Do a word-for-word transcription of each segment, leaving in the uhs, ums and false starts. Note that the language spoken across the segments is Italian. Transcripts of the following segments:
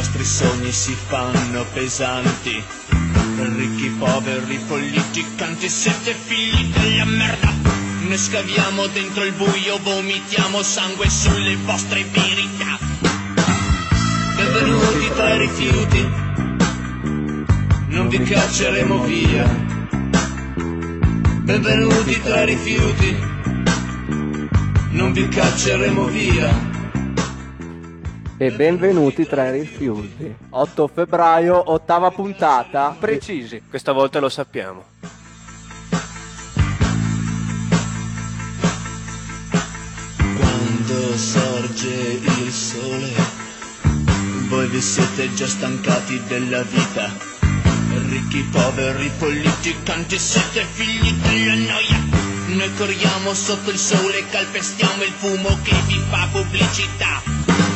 nostri sogni si fanno pesanti. Ricchi, poveri, politicanti, siete figli della merda. Ne scaviamo dentro il buio, vomitiamo sangue sulle vostre verità. Benvenuti tra i rifiuti, non vi cacceremo via. Benvenuti tra i rifiuti, non vi cacceremo via. E benvenuti tra i rifiuti. otto febbraio, ottava puntata. Precisi, questa volta lo sappiamo. Quando sorge il sole, voi vi siete già stancati della vita. Ricchi, poveri, politicanti, siete figli della noia. Noi corriamo sotto il sole, calpestiamo il fumo che vi fa pubblicità.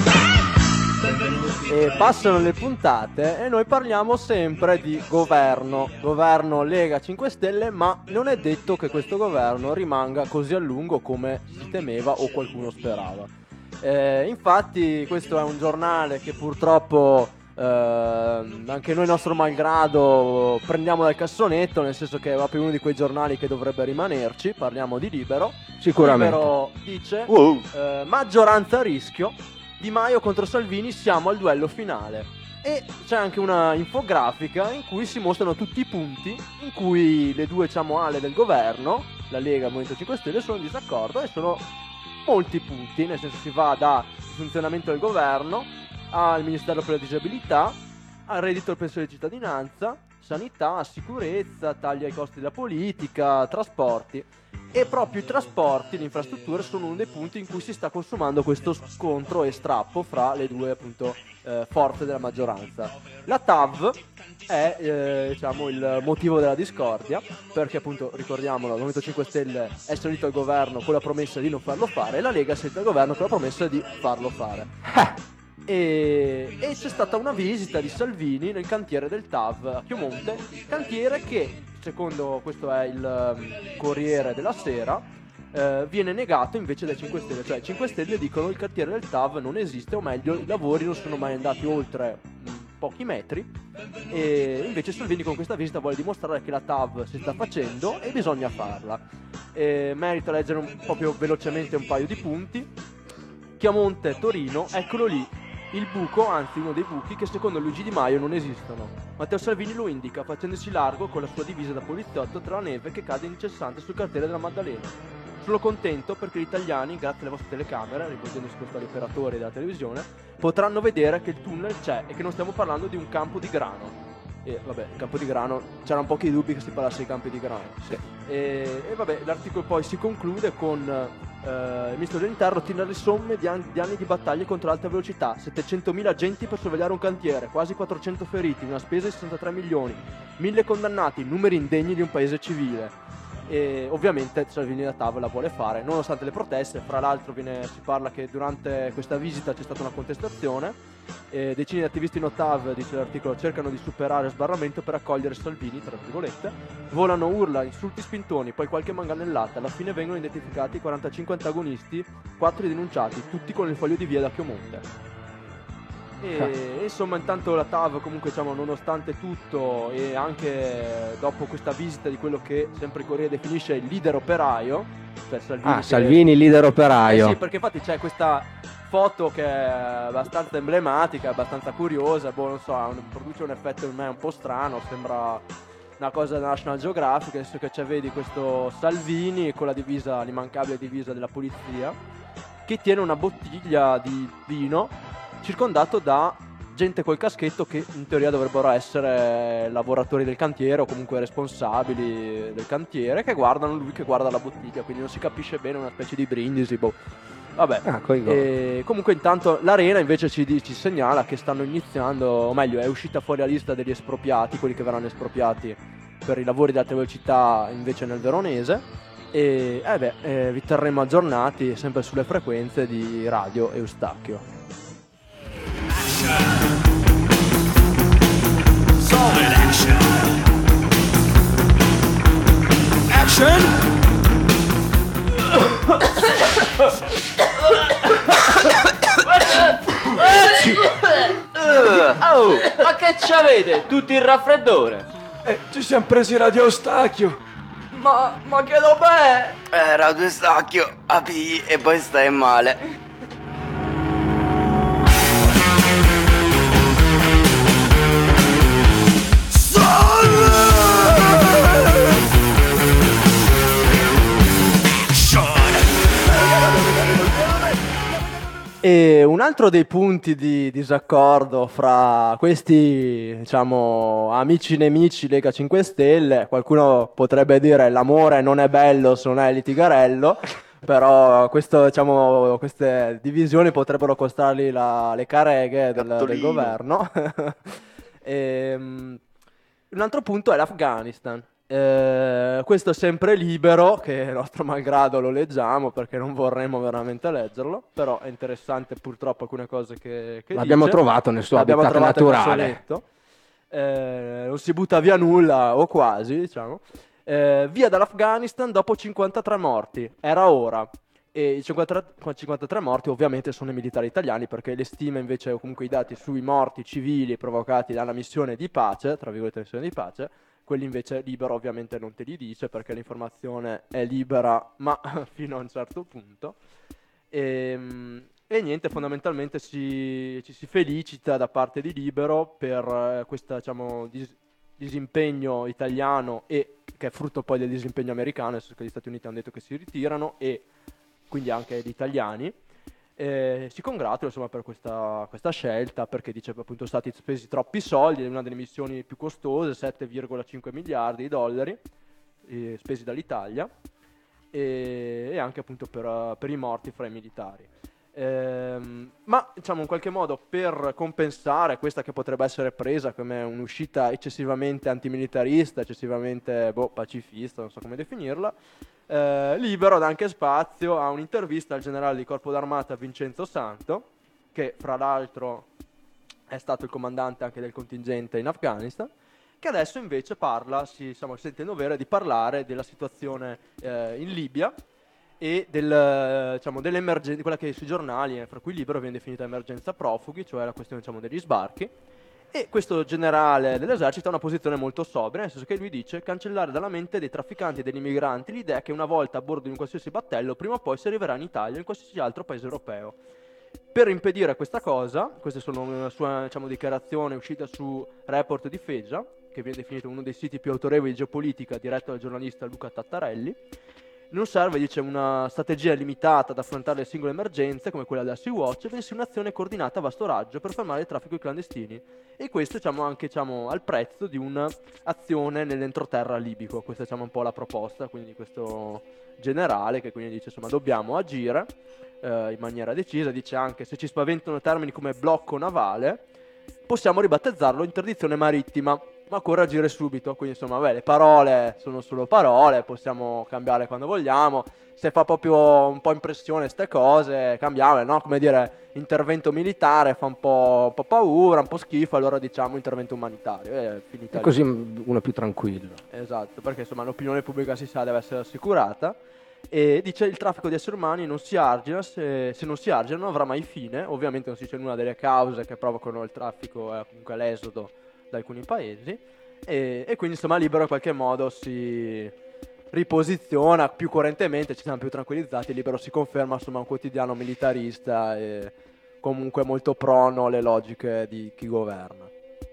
E passano le puntate e noi parliamo sempre di governo, governo Lega cinque Stelle, ma non è detto che questo governo rimanga così a lungo come si temeva o qualcuno sperava. Eh, infatti questo è un giornale che purtroppo eh, anche noi nostro malgrado prendiamo dal cassonetto, nel senso che è proprio uno di quei giornali che dovrebbe rimanerci. Parliamo di Libero. Sicuramente. Libero dice wow. eh, maggioranza a rischio, Di Maio contro Salvini, siamo al duello finale. E c'è anche una infografica in cui si mostrano tutti i punti in cui le due, diciamo, ale del governo, la Lega e il Movimento cinque Stelle, sono in disaccordo, e sono molti punti, nel senso si va dal funzionamento del governo al Ministero per la Disabilità, al reddito del pensione di cittadinanza, sanità, sicurezza, tagli ai costi della politica, trasporti. E proprio i trasporti, le infrastrutture sono uno dei punti in cui si sta consumando questo scontro e strappo fra le due, appunto, eh, forze della maggioranza. La T A V è eh, diciamo il motivo della discordia, perché appunto, ricordiamolo, il Movimento cinque Stelle è salito al governo con la promessa di non farlo fare, e la Lega è salita al governo con la promessa di farlo fare. E, e c'è stata una visita di Salvini nel cantiere del T A V a Chiomonte, cantiere che, secondo questo è il um, Corriere della Sera, eh, viene negato invece dai cinque Stelle. Cioè i cinque Stelle dicono che il cantiere del T A V non esiste, o meglio i lavori non sono mai andati oltre mh, pochi metri, e invece Salvini con questa visita vuole dimostrare che la T A V si sta facendo e bisogna farla. E merita leggere un, proprio velocemente un paio di punti. Chiamonte, Torino, eccolo lì il buco, anzi uno dei buchi che secondo Luigi Di Maio non esistono. Matteo Salvini lo indica facendosi largo con la sua divisa da poliziotto tra la neve che cade incessante sul cantiere della Maddalena. Sono contento perché gli italiani, grazie alle vostre telecamere, rivolgendosi questo agli operatori della televisione, potranno vedere che il tunnel c'è e che non stiamo parlando di un campo di grano. E vabbè, il campo di grano, c'erano pochi dubbi che si parlasse di campi di grano. Sì. E, e vabbè, l'articolo poi si conclude con eh, il ministro dell'interno tira le somme di, an- di anni di battaglie contro l'alta velocità, settecentomila agenti per sorvegliare un cantiere, quasi quattrocento feriti, una spesa di sessantatré milioni, mille condannati, numeri indegni di un paese civile. E ovviamente Salvini la tavola vuole fare nonostante le proteste. Fra l'altro viene, si parla che durante questa visita c'è stata una contestazione, e decine di attivisti in Ottav, dice l'articolo, cercano di superare il sbarramento per accogliere Salvini, tra virgolette, volano urla, insulti, spintoni, poi qualche manganellata. Alla fine vengono identificati quarantacinque antagonisti, quattro denunciati, tutti con il foglio di via da Chiomonte. E insomma, intanto la T A V comunque, diciamo, nonostante tutto, e anche dopo questa visita di quello che sempre il Corriere definisce il leader operaio, cioè Salvini, ah che... Salvini leader operaio, eh sì, perché infatti c'è questa foto che è abbastanza emblematica, abbastanza curiosa, boh, non so, un, produce un effetto in me un po' strano, sembra una cosa da National Geographic, nel senso che c'è, vedi questo Salvini con la divisa, l'immancabile divisa della polizia, che tiene una bottiglia di vino circondato da gente col caschetto che in teoria dovrebbero essere lavoratori del cantiere o comunque responsabili del cantiere, che guardano lui che guarda la bottiglia, quindi non si capisce bene, una specie di brindisi, boh. Vabbè, ah, e comunque intanto l'Arena invece ci, ci segnala che stanno iniziando, o meglio è uscita fuori la lista degli espropriati, quelli che verranno espropriati per i lavori di alta velocità invece nel Veronese. E eh beh, eh, vi terremo aggiornati sempre sulle frequenze di Radio Eustachio. Solid action. Action. Che c'avete? Tutti il raffreddore? Eh, ci siamo presi Radio Eustachio. Ma, ma che dov'è? Eh, Radio Eustachio, apri e poi stai male. E un altro dei punti di disaccordo fra questi, diciamo, amici nemici Lega cinque Stelle, qualcuno potrebbe dire l'amore non è bello se non è litigarello, però questo, diciamo, queste divisioni potrebbero costargli la, le careghe del, del governo. E, um, un altro punto è l'Afghanistan. Eh, questo è sempre libero, che nostro malgrado lo leggiamo perché non vorremmo veramente leggerlo, però è interessante purtroppo alcune cose che, che l'abbiamo dice. trovato nel suo L'abbiamo habitat trovato naturale. eh, non si butta via nulla, o quasi, diciamo. Eh, via dall'Afghanistan dopo cinquantatré morti, era ora. E i cinquantatré, cinquantatré morti ovviamente sono i militari italiani, perché le stime invece, o comunque i dati sui morti civili provocati dalla missione di pace, tra virgolette missione di pace, quelli invece libero ovviamente non te li dice, perché l'informazione è libera ma fino a un certo punto. E, e niente, fondamentalmente si, ci si felicita da parte di Libero per eh, questo, diciamo, dis, disimpegno italiano, e che è frutto poi del disimpegno americano, nel senso che gli Stati Uniti hanno detto che si ritirano, e quindi anche gli italiani. Eh, si congratula insomma per questa, questa scelta, perché dice appunto sono stati spesi troppi soldi, è una delle missioni più costose, sette virgola cinque miliardi di dollari eh, spesi dall'Italia, e, e anche appunto per, per i morti fra i militari. Ehm, ma diciamo in qualche modo per compensare questa che potrebbe essere presa come un'uscita eccessivamente antimilitarista, eccessivamente boh, pacifista, non so come definirla, Eh, Libero dà anche spazio a un'intervista al generale di Corpo d'Armata Vincenzo Santo, che fra l'altro è stato il comandante anche del contingente in Afghanistan, che adesso invece parla, si diciamo, sente in dovere di parlare della situazione eh, in Libia e del, diciamo, dell'emergenza, di quella che sui giornali, eh, fra cui Libero viene definita emergenza profughi, cioè la questione diciamo, degli sbarchi. E questo generale dell'esercito ha una posizione molto sobria, nel senso che lui dice cancellare dalla mente dei trafficanti e degli immigranti l'idea che una volta a bordo di un qualsiasi battello prima o poi si arriverà in Italia o in qualsiasi altro paese europeo. Per impedire questa cosa, queste sono una sua diciamo, dichiarazione uscita su Report di Fegia, che viene definito uno dei siti più autorevoli di geopolitica, diretto dal giornalista Luca Tattarelli. Non serve, dice, una strategia limitata ad affrontare le singole emergenze come quella della Sea-Watch, bensì un'azione coordinata a vasto raggio per fermare il traffico di clandestini. E questo diciamo anche diciamo, al prezzo di un'azione nell'entroterra libico. Questa è diciamo, un po' la proposta, quindi questo generale che quindi dice insomma dobbiamo agire eh, in maniera decisa. Dice anche se ci spaventano termini come blocco navale, possiamo ribattezzarlo interdizione marittima, ma occorre agire subito. Quindi insomma beh, le parole sono solo parole, possiamo cambiare quando vogliamo, se fa proprio un po' impressione ste cose cambiamole, no? Come dire intervento militare fa un po', un po' paura, un po' schifo, allora diciamo intervento umanitario, è finita e così uno più tranquillo. Esatto, perché insomma l'opinione pubblica si sa deve essere assicurata. E dice il traffico di esseri umani non si argina, se, se non si argina non avrà mai fine. Ovviamente non si dice una delle cause che provocano il traffico è comunque l'esodo da alcuni paesi, e, e quindi insomma Libero in qualche modo si riposiziona più coerentemente, ci siamo più tranquillizzati. Libero si conferma insomma un quotidiano militarista e comunque molto prono alle logiche di chi governa.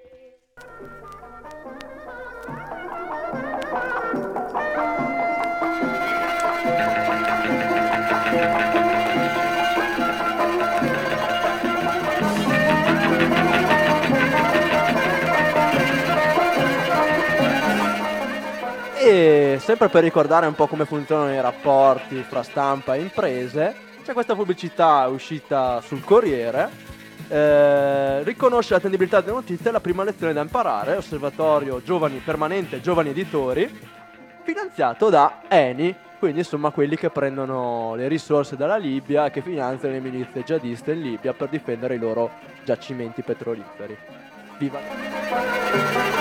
E sempre per ricordare un po' come funzionano i rapporti fra stampa e imprese, c'è questa pubblicità uscita sul Corriere, eh, riconosce l'attendibilità delle notizie, la prima lezione da imparare, osservatorio giovani, permanente giovani editori, finanziato da Eni, quindi insomma quelli che prendono le risorse dalla Libia e che finanziano le milizie jihadiste in Libia per difendere i loro giacimenti petroliferi. Viva!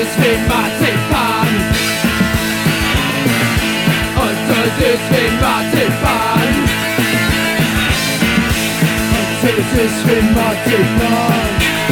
ist wie Marzipan. Und es ist wie Marzipan. Und es ist wie Marzipan.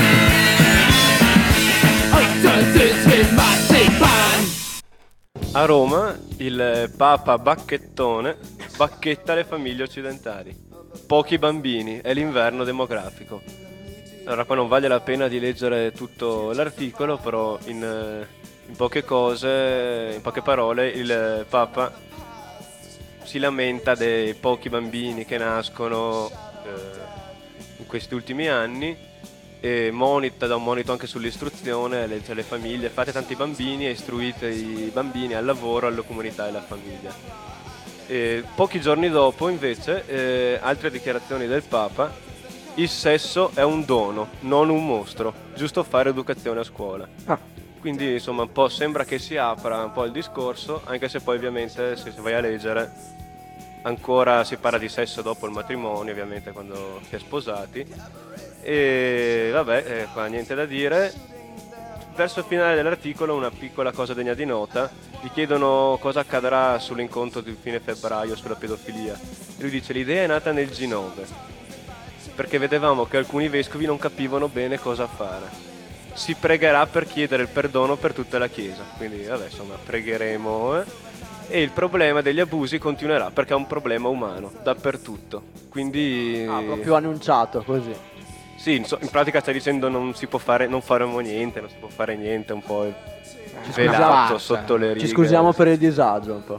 Und es ist wie Marzipan. A Roma il Papa Bacchettone bacchetta le famiglie occidentali. Pochi bambini, è l'inverno demografico. Allora qua non vale la pena di leggere tutto l'articolo, però in, in poche cose, in poche parole, il Papa si lamenta dei pochi bambini che nascono eh, in questi ultimi anni e monita, dà un monito anche sull'istruzione, legge alle famiglie: fate tanti bambini e istruite i bambini al lavoro, alla comunità e alla famiglia. E pochi giorni dopo invece eh, altre dichiarazioni del Papa: il sesso è un dono, non un mostro, giusto fare educazione a scuola. Ah. Quindi insomma un po' sembra che si apra un po' il discorso, anche se poi ovviamente se vai a leggere ancora si parla di sesso dopo il matrimonio, ovviamente quando si è sposati. E vabbè, eh, qua niente da dire. Verso il finale dell'articolo una piccola cosa degna di nota: gli chiedono cosa accadrà sull'incontro di fine febbraio sulla pedofilia e lui dice: l'idea è nata nel G nove, perché vedevamo che alcuni vescovi non capivano bene cosa fare. Si pregherà per chiedere il perdono per tutta la Chiesa, quindi vabbè, insomma, pregheremo eh? E il problema degli abusi continuerà, perché è un problema umano dappertutto, quindi ah, proprio annunciato così. Sì, in, so, in pratica sta dicendo non si può fare, non faremo niente, non si può fare niente, un po' velato sotto le righe. Ci scusiamo per il disagio un po'.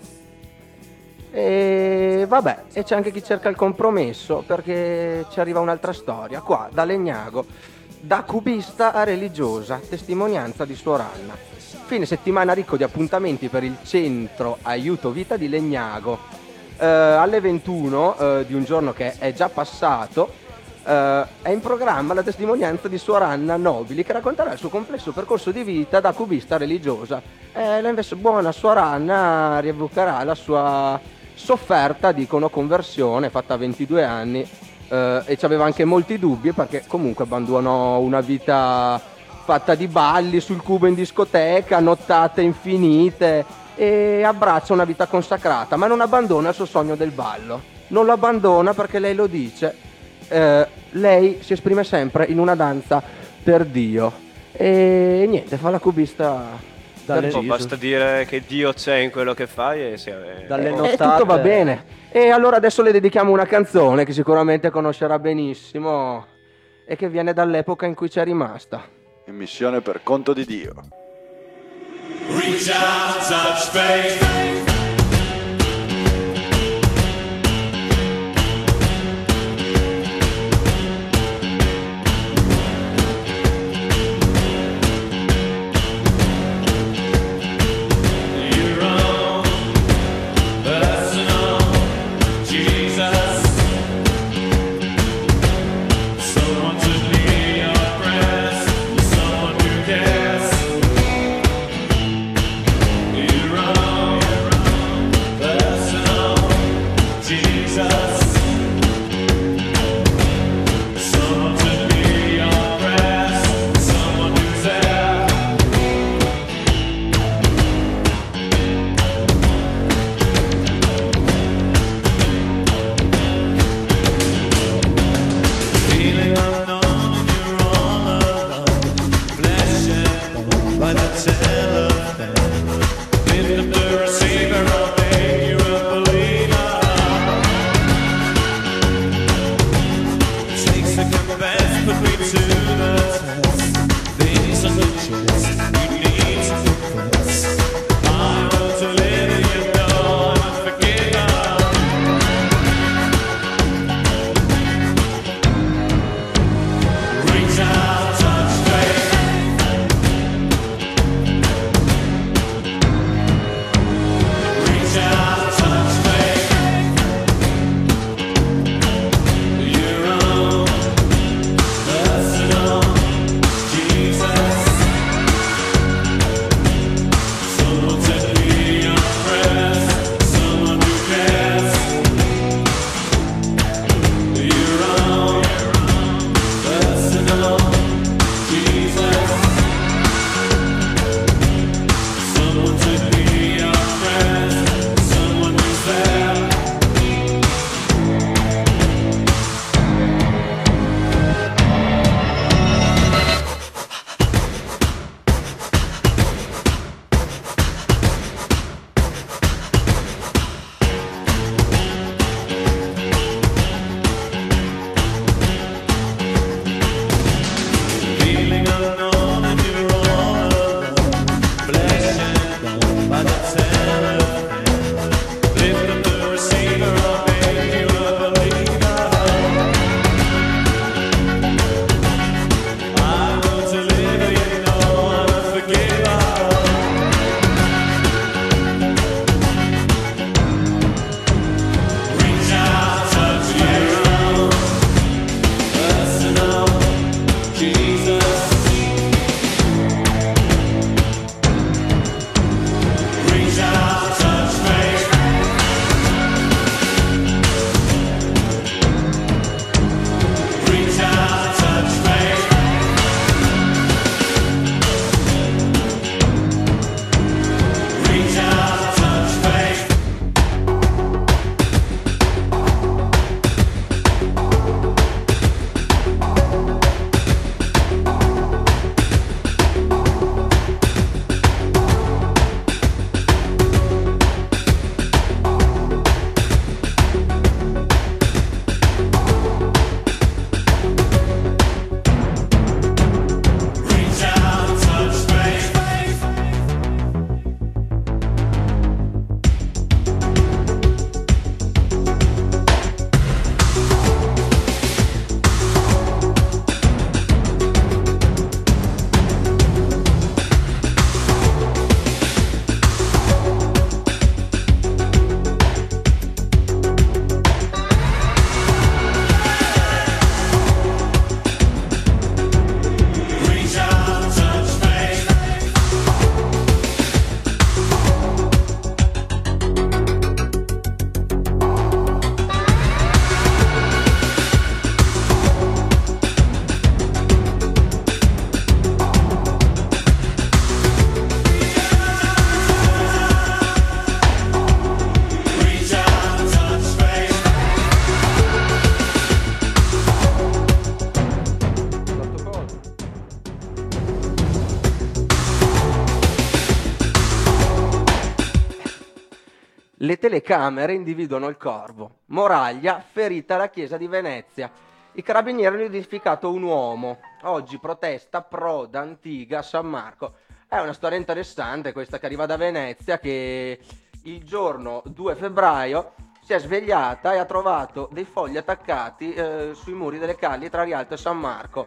E vabbè, e c'è anche chi cerca il compromesso, perché ci arriva un'altra storia qua da Legnago, da cubista a religiosa, testimonianza di Suor Anna. Fine settimana ricco di appuntamenti per il centro aiuto vita di Legnago. Eh, alle ventuno eh, di un giorno che è già passato eh, è in programma la testimonianza di Suor Anna Nobili, che racconterà il suo complesso percorso di vita da cubista a religiosa. E lei invece, buona Suor Anna, rievocherà la sua sofferta, dicono, conversione fatta a ventidue anni eh, e ci aveva anche molti dubbi, perché comunque abbandonò una vita fatta di balli sul cubo in discoteca, nottate infinite, e abbraccia una vita consacrata, ma non abbandona il suo sogno del ballo. Non lo abbandona perché lei lo dice, eh, lei si esprime sempre in una danza per Dio e niente, fa la cubista. Oh, basta dire che Dio c'è in quello che fai e, si, eh, Dalle nottate... e tutto va bene. E allora adesso le dedichiamo una canzone che sicuramente conoscerà benissimo e che viene dall'epoca in cui c'è rimasta. In missione per conto di Dio. Reach out, touch faith. Le telecamere individuano il corvo. Moraglia, ferita alla chiesa di Venezia. I carabinieri hanno identificato un uomo. Oggi protesta pro d'Antiga a San Marco. È una storia interessante questa che arriva da Venezia, che il giorno due febbraio si è svegliata e ha trovato dei fogli attaccati eh, sui muri delle calli tra Rialto e San Marco.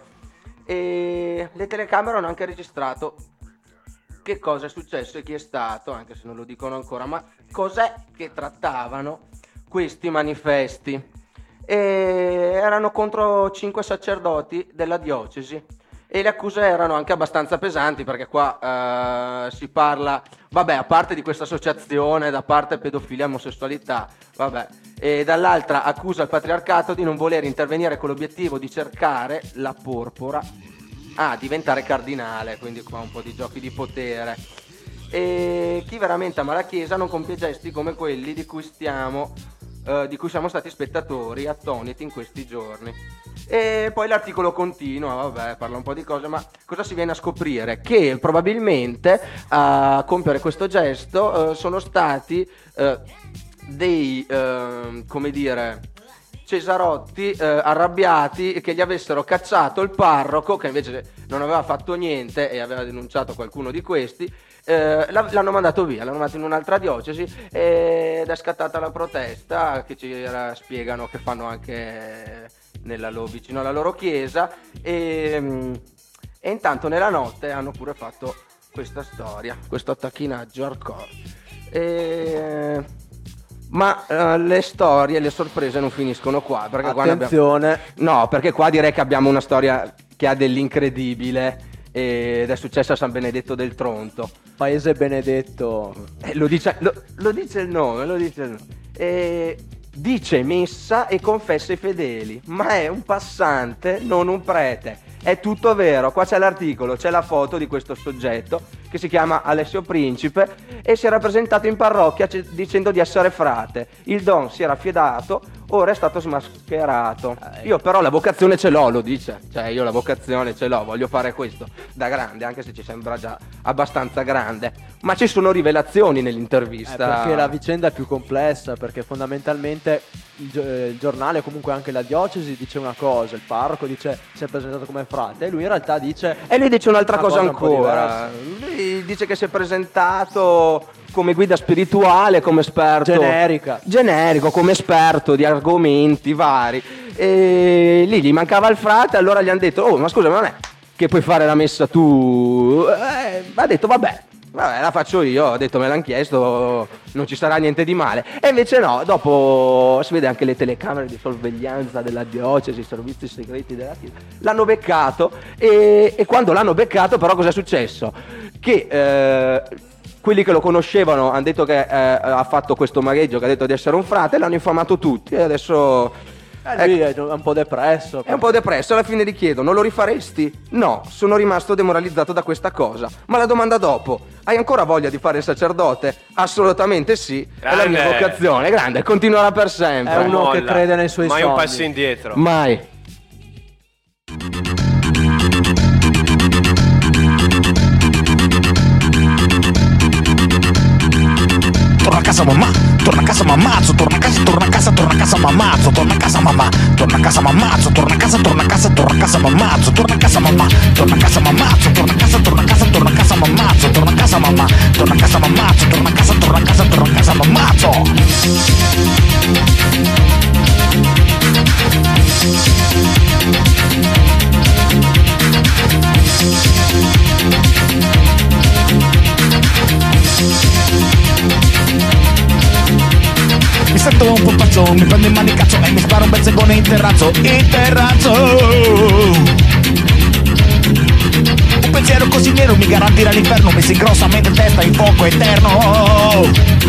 E le telecamere hanno anche registrato che cosa è successo e chi è stato, anche se non lo dicono ancora, ma cos'è che trattavano questi manifesti. E erano contro cinque sacerdoti della diocesi e le accuse erano anche abbastanza pesanti, perché qua eh, si parla, vabbè, a parte di questa associazione da parte pedofilia e omosessualità, vabbè, e dall'altra accusa il patriarcato di non voler intervenire con l'obiettivo di cercare la porpora a diventare cardinale, quindi qua un po' di giochi di potere. E chi veramente ama la Chiesa non compie gesti come quelli di cui stiamo Uh, di cui siamo stati spettatori attoniti in questi giorni. E poi l'articolo continua, vabbè, parla un po' di cose, ma cosa si viene a scoprire? Che probabilmente a compiere questo gesto uh, sono stati uh, dei, uh, come dire, cesarotti uh, arrabbiati che gli avessero cacciato il parroco, che invece non aveva fatto niente e aveva denunciato qualcuno di questi. Eh, l'hanno mandato via, l'hanno mandato in un'altra diocesi ed è scattata la protesta che ci era, spiegano che fanno anche nella loro, vicino alla loro chiesa e, e intanto nella notte hanno pure fatto questa storia, questo attacchinaggio hardcore. E, ma uh, le storie, le sorprese non finiscono qua, perché attenzione qua abbiamo, no, perché qua direi che abbiamo una storia che ha dell'incredibile ed è successo a San Benedetto del Tronto, paese benedetto, eh, lo, dice, lo, lo dice il nome, lo dice il nome. E dice messa e confessa i fedeli, ma è un passante, non un prete. È tutto vero, qua c'è l'articolo, c'è la foto di questo soggetto che si chiama Alessio Principe e si era presentato in parrocchia c- dicendo di essere frate. Il don si era fiedato, ora è stato smascherato. Io però la vocazione ce l'ho, lo dice, cioè io la vocazione ce l'ho, voglio fare questo da grande, anche se ci sembra già abbastanza grande, ma ci sono rivelazioni nell'intervista. Eh, perché la vicenda è più complessa, perché fondamentalmente il, gi- il giornale, comunque anche la diocesi dice una cosa, il parroco dice si è presentato come frate e lui in realtà dice e lui dice un'altra una cosa, cosa ancora, lui dice che si è presentato come guida spirituale, come esperto generica generico, come esperto di argomenti vari, e lì gli mancava il frate, allora gli hanno detto oh ma scusa, ma non è che puoi fare la messa tu, eh, ha detto vabbè Vabbè, la faccio io, ho detto me l'hanno chiesto, non ci sarà niente di male. E invece no, dopo si vede anche le telecamere di sorveglianza della diocesi, i servizi segreti della Chiesa. L'hanno beccato e, e quando l'hanno beccato però cosa è successo? Che eh, quelli che lo conoscevano hanno detto che eh, ha fatto questo magheggio, che ha detto di essere un frate, l'hanno infamato tutti e adesso... Eh, lui è un po' depresso. È un po' depresso, alla fine gli chiedo, non lo rifaresti? No, sono rimasto demoralizzato da questa cosa. Ma la domanda dopo, hai ancora voglia di fare il sacerdote? Assolutamente sì, grande. È la mia vocazione, grande, continuerà per sempre. È uno Molla. Che crede nei suoi Mai sogni. un passo indietro. Mai. Torna a casa mamma, torna a casa mammazzo, torna a casa, torna a casa, torna a casa mammazzo, torna a casa mamma, torna a casa mammazzo, torna a casa, torna a casa, torna a casa mammazzo, torna a casa mamma, torna a casa mammazzo, torna a casa, torna a casa, torna a casa mammazzo, torna a casa mamma, torna a casa mammazzo, torna a casa, torna a casa, torna a casa mammazzo. Mi sento un po' pazzo, mi prendo in mano il cazzo e mi sparo un bel segone in terrazzo, in terrazzo. Un pensiero così nero mi garantirà l'inferno, mi si ingrossa mentre testa in fuoco eterno.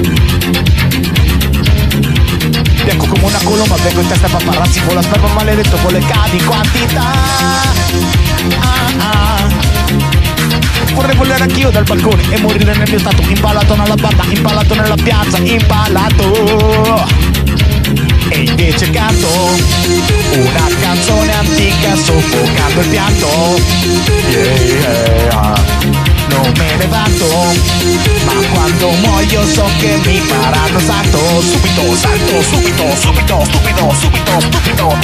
Bianco come una colomba, vengo in testa a paparazzi, vola sperma maledetto con le cadi in quantità. Ah, ah. Vorrei volare anch'io dal balcone e morire nel mio stato, impalato nella barra, impalato nella piazza, impalato. E invece canto una canzone antica soffocando il pianto. Yeah, yeah. non me ne vanto, ma quando muoio so che mi faranno santo. Subito, santo, subito, subito, stupido, subito, stupido.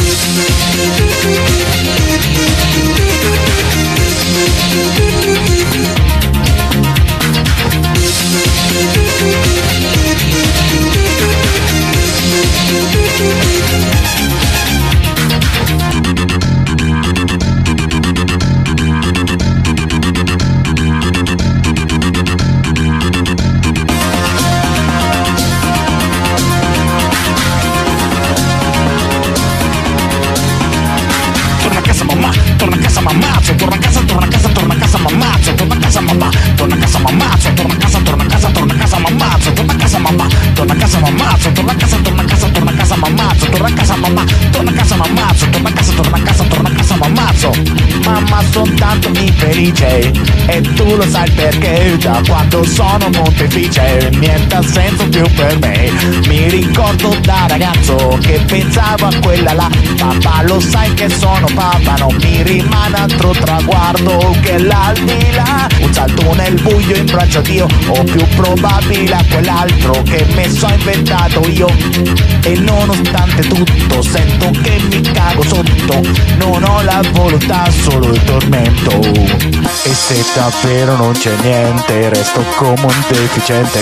Torna a casa mamma, torna a casa mammazzo, torna a casa, torna a casa, torna a casa mammazzo, torna a casa mamma, torna a casa mammazzo, torna a casa, torna a casa, torna a casa mammazzo, torna a casa mamma, torna a casa mammazzo, torna a casa, torna a casa, torna a casa mammazzo, torna a casa mamma, torna a casa mammazzo, torna a casa, torna a casa, torna a casa mammazzo. Mamma son tanto infelice e tu lo sai perché da quando sono Montefice niente ha senso più per me. Mi ricordo da ragazzo che pensavo a quella là, papà lo sai che sono papà, non mi rimane altro traguardo che l'aldilà. Un salto nel buio in braccio a Dio, o più probabile a quell'altro che me so inventato io. E nonostante tutto sento che mi cago sotto, non ho la volontà, solo il tormento. E se davvero non c'è niente resto come un deficiente.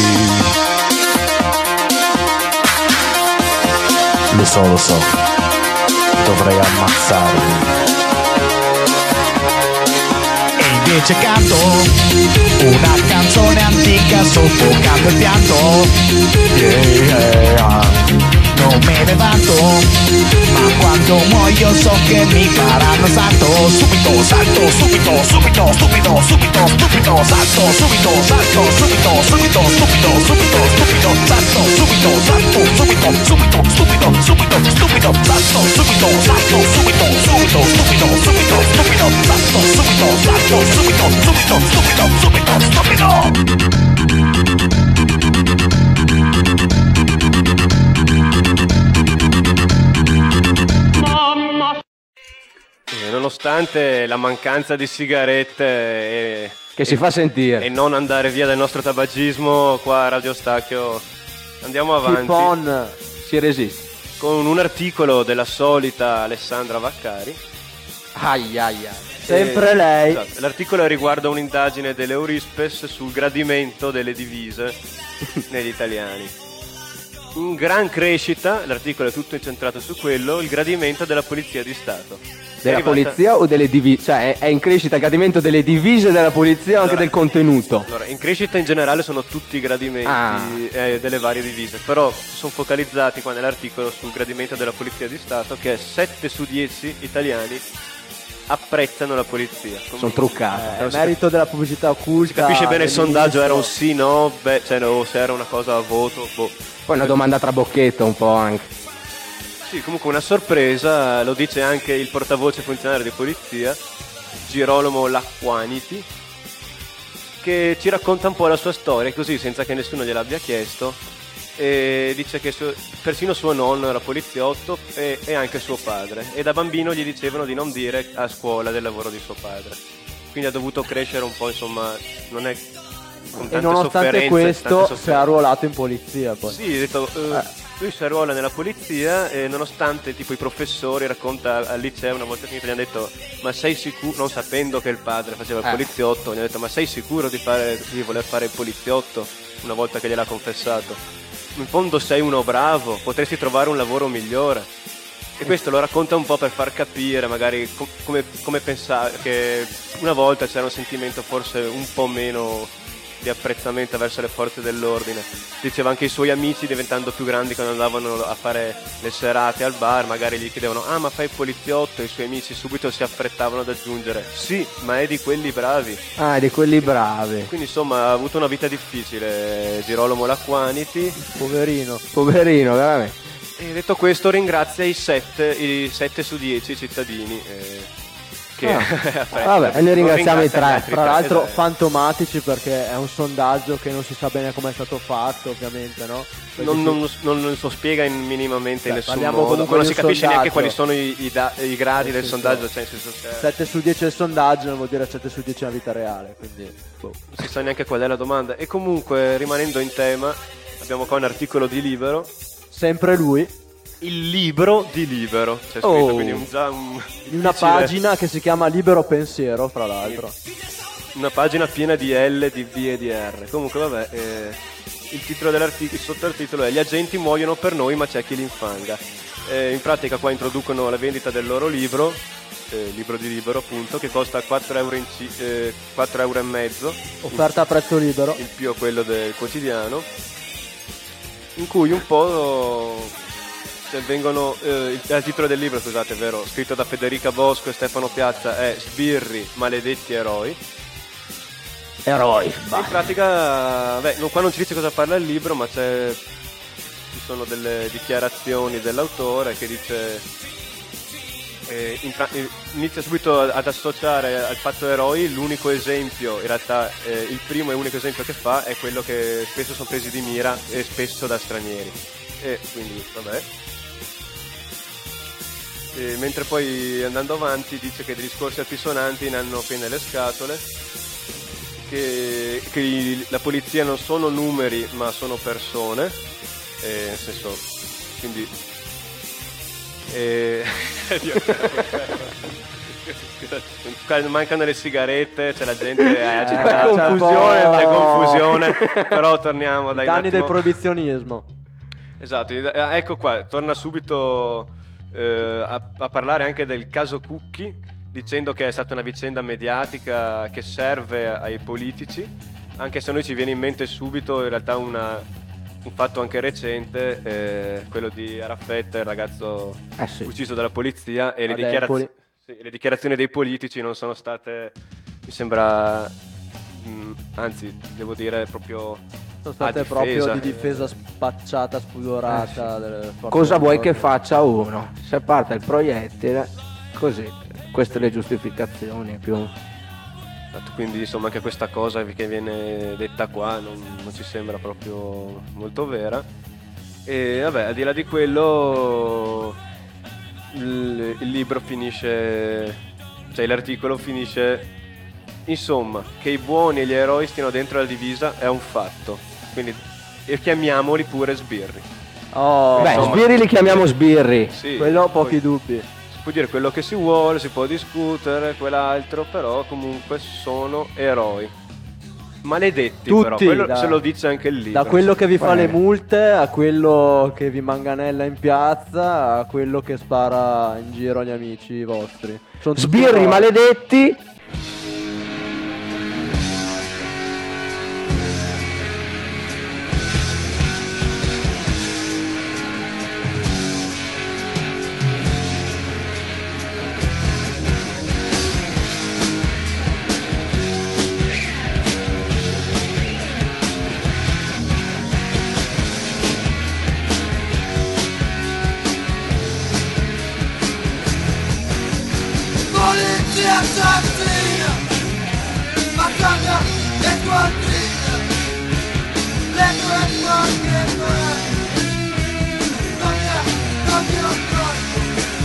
Lo so, lo so, dovrei ammazzarmi. E invece canto una canzone antica soffocando il pianto. Yeah. Non me ne vanto, ma quando muoio so che mi faranno santo. Subito, salto, subito, subito, stupido, subito, stupido, salto, subito, salto, subito, subito, stupido, subito, stupido, salto, subito, salto, subito, subito, stupido, subito, stupido, salto, subito, salto, subito, subito, stupido, subito, stupido, salto, subito, salto, subito, subito, stupido, subito, stupido. Nonostante la mancanza di sigarette e, che si e, fa sentire e non andare via dal nostro tabagismo, qua a Radio Stacchio andiamo avanti. Keep on, si resiste. Con un articolo della solita Alessandra Vaccari. Ai ai ai. Sempre lei. Esatto. L'articolo riguarda un'indagine dell'Eurispes sul gradimento delle divise negli italiani. In gran crescita, l'articolo è tutto incentrato su quello, il gradimento della Polizia di Stato. Della arrivata... polizia o delle divise? Cioè è, è in crescita il gradimento delle divise della polizia o allora, anche del contenuto? Allora, in crescita in generale sono tutti i gradimenti ah. eh, delle varie divise, però sono focalizzati qua nell'articolo sul gradimento della Polizia di Stato, che sette su dieci italiani apprezzano la polizia. Come... Sono truccati. Eh, il merito della pubblicità occulta. Si capisce bene il sondaggio, era un sì, no, beh, cioè no, se era una cosa a voto, boh. Poi una domanda trabocchetto un po' anche. Sì, comunque una sorpresa, lo dice anche il portavoce funzionario di polizia, Girolamo Lacquaniti, che ci racconta un po' la sua storia, così senza che nessuno gliel'abbia chiesto, e dice che suo, persino suo nonno era poliziotto e, e anche suo padre, e da bambino gli dicevano di non dire a scuola del lavoro di suo padre, quindi ha dovuto crescere un po', insomma, non è con tante e nonostante questo si è arruolato in polizia poi. Sì, ha detto, uh, eh. lui si arruola nella polizia e nonostante tipo i professori, racconta al liceo una volta finita, gli hanno detto ma sei sicuro, non sapendo che il padre faceva il eh. poliziotto, gli hanno detto ma sei sicuro di, fare, di voler fare il poliziotto, una volta che gliel'ha confessato, in fondo sei uno bravo, potresti trovare un lavoro migliore. E questo lo racconta un po' per far capire magari com- come, come pensare che una volta c'era un sentimento forse un po' meno di apprezzamento verso le forze dell'ordine. Diceva anche i suoi amici, diventando più grandi, quando andavano a fare le serate al bar, magari gli chiedevano ah ma fai il poliziotto, e i suoi amici subito si affrettavano ad aggiungere sì, ma è di quelli bravi. Ah, è di quelli bravi. Quindi insomma ha avuto una vita difficile Girolamo Lacquaniti. Poverino. Poverino, veramente. E detto questo ringrazia i sette, i sette su dieci cittadini eh, Che Ah. Vabbè, e noi ringraziamo i tre. altri Tra tre, l'altro esatto. fantomatici, perché è un sondaggio che non si sa bene come è stato fatto, ovviamente, no? Perché Non, si- non, non, non lo spiega in minimamente in Beh, nessun parliamo modo, comunque ma non di si un capisce neanche sondaggio. quali sono i, i da- i gradi Nel del senso, sondaggio, cioè nel senso che sette su dieci è il sondaggio, non vuol dire sette su dieci nella vita reale, quindi boh. non si sa neanche qual è la domanda. E comunque, rimanendo in tema, abbiamo qua un articolo di Libero. Sempre lui, Il libro di Libero, c'è scritto, Oh. quindi un, già un, in una difficile- pagina che si chiama Libero Pensiero, fra l'altro. una pagina piena di L, di V e di R. Comunque vabbè, eh, il titolo dell'articolo, il sottotitolo è: gli agenti muoiono per noi ma c'è chi li infanga. Eh, in pratica qua introducono la vendita del loro libro, eh, libro di Libero appunto, che costa quattro euro, in ci- eh, quattro euro e mezzo, Offerta a prezzo libero. in più a quello del quotidiano, in cui un po' cioè, vengono eh, il, il titolo del libro, scusate, è vero, scritto da Federica Bosco e Stefano Piazza, è Sbirri, maledetti eroi. Eroi. In pratica, beh, non- qua non ci dice cosa parla il libro, ma c'è, ci sono delle dichiarazioni dell'autore che dice, eh, in pra- eh, inizia subito ad associare al fatto eroi. L'unico esempio, in realtà eh, il primo e unico esempio che fa è quello che spesso sono presi di mira e spesso da stranieri. E quindi, vabbè. E mentre poi andando avanti dice che dei discorsi altisonanti ne hanno piene le scatole, che, che i- la polizia non sono numeri ma sono persone, e, nel senso, quindi e, Qua mancano le sigarette, c'è la gente è agitata, c'è confusione, c'è no. confusione, però torniamo dai un Danni del attimo. proibizionismo. Esatto, eh, ecco qua, torna subito eh, a, a parlare anche del caso Cucchi, dicendo che è stata una vicenda mediatica che serve ai politici, anche se a noi ci viene in mente subito in realtà una, un fatto anche recente, eh, quello di Arafat, il ragazzo Eh sì. ucciso dalla polizia, e le, Ad dichiaraz- Empoli. sì, le dichiarazioni dei politici non sono state, mi sembra, mh, anzi devo dire proprio Sono state a proprio difesa. di difesa spacciata, spudorata. delle forze Cosa vuoi che dell'ordine. faccia uno? Se parte il proiettile, così. Queste le giustificazioni più. Esatto, quindi insomma anche questa cosa che viene detta qua non, non ci sembra proprio molto vera. E vabbè, al di là di quello il, il libro finisce, cioè l'articolo finisce, insomma, che i buoni e gli eroi stiano dentro la divisa è un fatto, quindi e chiamiamoli pure sbirri. Oh, Beh, insomma. sbirri li chiamiamo sbirri. Sì, quello ho pochi poi dubbi. si può dire quello che si vuole, si può discutere, quell'altro, però comunque sono eroi. Maledetti, Tutti, però, quello da- se lo dice anche il libro. Da quello che vi fa le Beh. multe, a quello che vi manganella in piazza, a quello che spara in giro agli amici vostri. Sono tutti Sbirri eroi. maledetti. Polizia assassina, matata e guardina, le tue porche morali, non c'è, non ti lo corpo.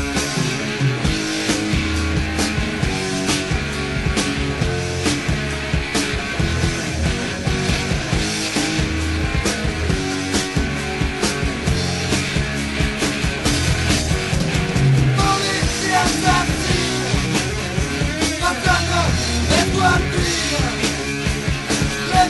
Polizia assassina, matata e guardina, le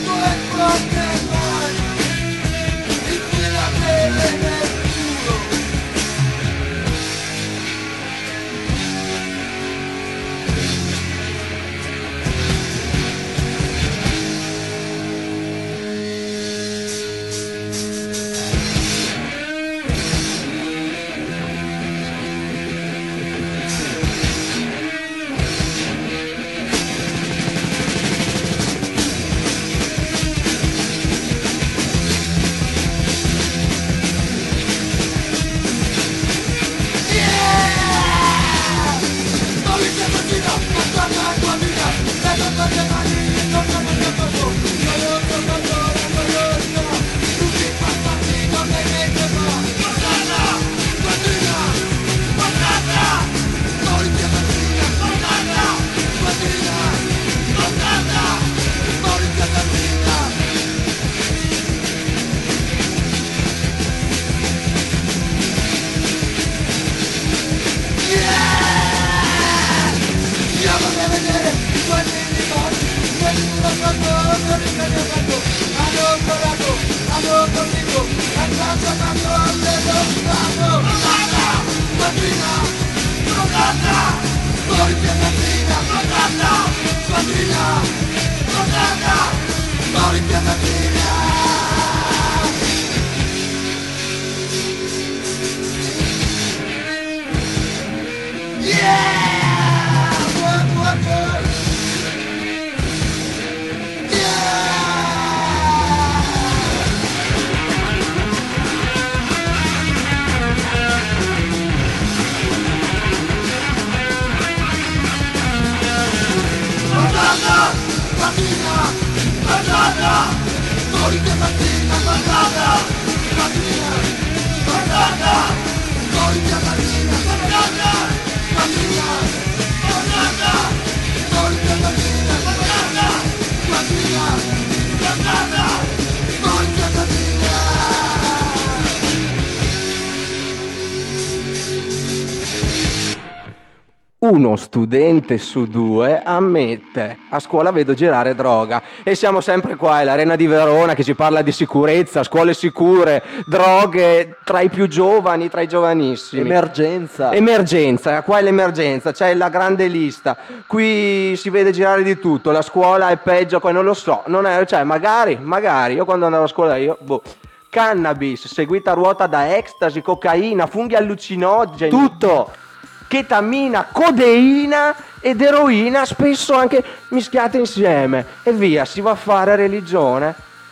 Uno studente su due ammette: a scuola vedo girare droga. E siamo sempre qua, è l'Arena di Verona che ci parla di sicurezza, scuole sicure, droghe tra i più giovani, tra i giovanissimi. Emergenza. Emergenza, qua è l'emergenza, c'è la grande lista. Qui si vede girare di tutto, la scuola è peggio, qua non lo so, non è, cioè magari, magari, io quando andavo a scuola io, boh, cannabis seguita a ruota da ecstasy, cocaina, funghi allucinogeni, tutto. Ketamina, codeina ed eroina, spesso anche mischiate insieme, e via, si va a fare religione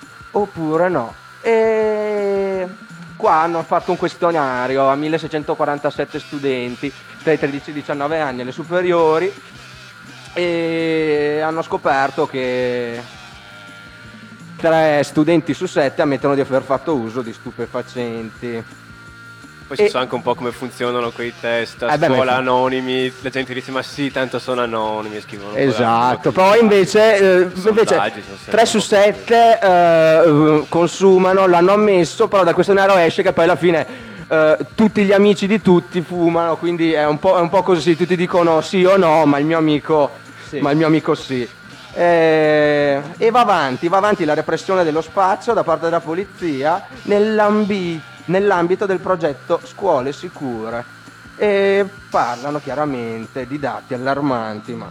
oppure no. E qua hanno fatto un questionario a milleseicentoquarantasette studenti tra i tredici e i diciannove anni alle superiori e hanno scoperto che tre studenti su sette ammettono di aver fatto uso di stupefacenti. Poi si sa anche un po' come funzionano quei test a eh beh, scuola beh, anonimi, la gente dice ma sì, tanto sono anonimi, scrivono. Esatto, però invece, eh, invece tre su sette eh, consumano, l'hanno ammesso, però da questionario esce che poi alla fine eh, tutti gli amici di tutti fumano, quindi è un po', è un po' così, tutti dicono sì o no, ma il mio amico sì. Ma il mio amico sì. Eh, e va avanti, va avanti la repressione dello spaccio da parte della polizia nell'ambito nell'ambito del progetto Scuole Sicure, e parlano chiaramente di dati allarmanti, ma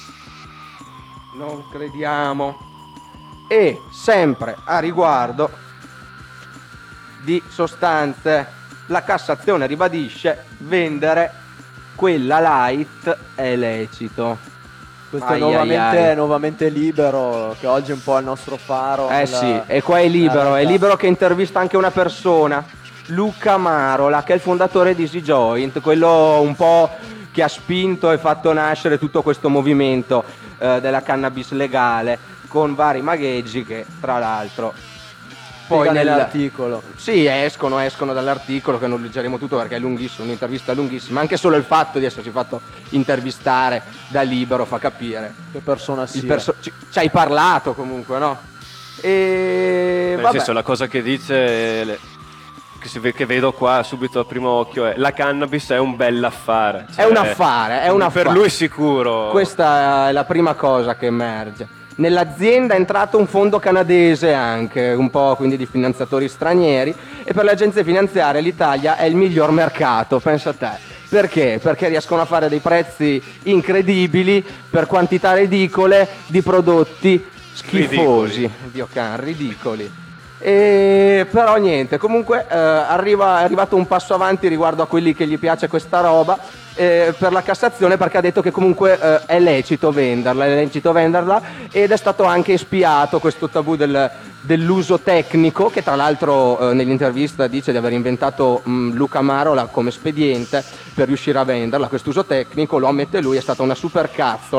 non crediamo. E sempre a riguardo di sostanze, la Cassazione ribadisce: vendere quella light è lecito. Questo ai è, nuovamente, ai ai. è nuovamente Libero, che oggi è un po' il nostro faro. Eh nella, sì, e qua è Libero, è Libero che intervista anche una persona, Luca Marola, che è il fondatore di Easy Joint, quello un po' che ha spinto e fatto nascere tutto questo movimento eh, della cannabis legale, con vari magheggi che tra l'altro poi nell'articolo sì escono escono dall'articolo, che non leggeremo tutto perché è lunghissimo, un'intervista lunghissima. Anche solo il fatto di essersi fatto intervistare da Libero fa capire che persona sia. Perso- ci, ci hai parlato comunque, no? E nel senso, la cosa che dice, che, si vede, che vedo qua subito a primo occhio, è: la cannabis è un bell'affare, cioè, è un affare, è un affare. Per lui sicuro. Questa è la prima cosa che emerge. Nell'azienda è entrato un fondo canadese anche, un po' quindi di finanziatori stranieri, e per le agenzie finanziarie l'Italia è il miglior mercato, pensa a te. Perché? Perché riescono a fare dei prezzi incredibili per quantità ridicole di prodotti schifosi. Ridicoli. Dio can, ridicoli. E però niente, comunque eh, arriva, è arrivato un passo avanti riguardo a quelli che gli piace questa roba eh, per la Cassazione, perché ha detto che comunque eh, è lecito venderla, è lecito venderla, ed è stato anche espiato questo tabù del, dell'uso tecnico, che tra l'altro eh, nell'intervista dice di aver inventato mh, Luca Marola come spediente per riuscire a venderla. Quest'uso tecnico lo ammette lui, è stata una super cazzola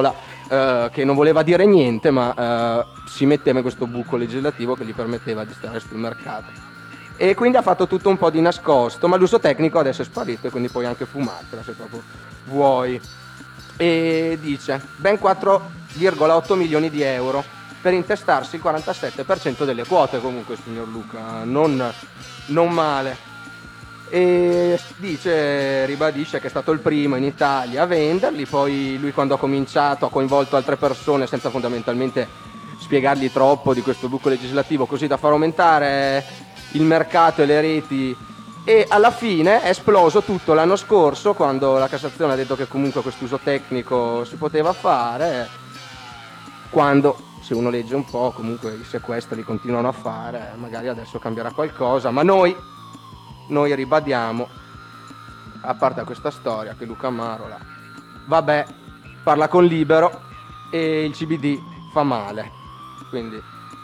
eh, che non voleva dire niente, ma eh, si metteva in questo buco legislativo che gli permetteva di stare sul mercato. E quindi ha fatto tutto un po' di nascosto, ma l'uso tecnico adesso è sparito e quindi puoi anche fumartela se proprio vuoi. E dice ben quattro virgola otto milioni di euro per intestarsi il quarantasette per cento delle quote, comunque signor Luca, non, non male. E dice, ribadisce che è stato il primo in Italia a venderli, poi lui quando ha cominciato ha coinvolto altre persone senza fondamentalmente spiegargli troppo di questo buco legislativo, così da far aumentare il mercato e le reti, e alla fine è esploso tutto l'anno scorso quando la Cassazione ha detto che comunque quest'uso tecnico si poteva fare, quando, se uno legge un po', comunque i sequestri continuano a fare, magari adesso cambierà qualcosa, ma noi Noi ribadiamo, a parte questa storia, che Luca Marola, vabbè, parla con Libero e il C B D fa male, quindi...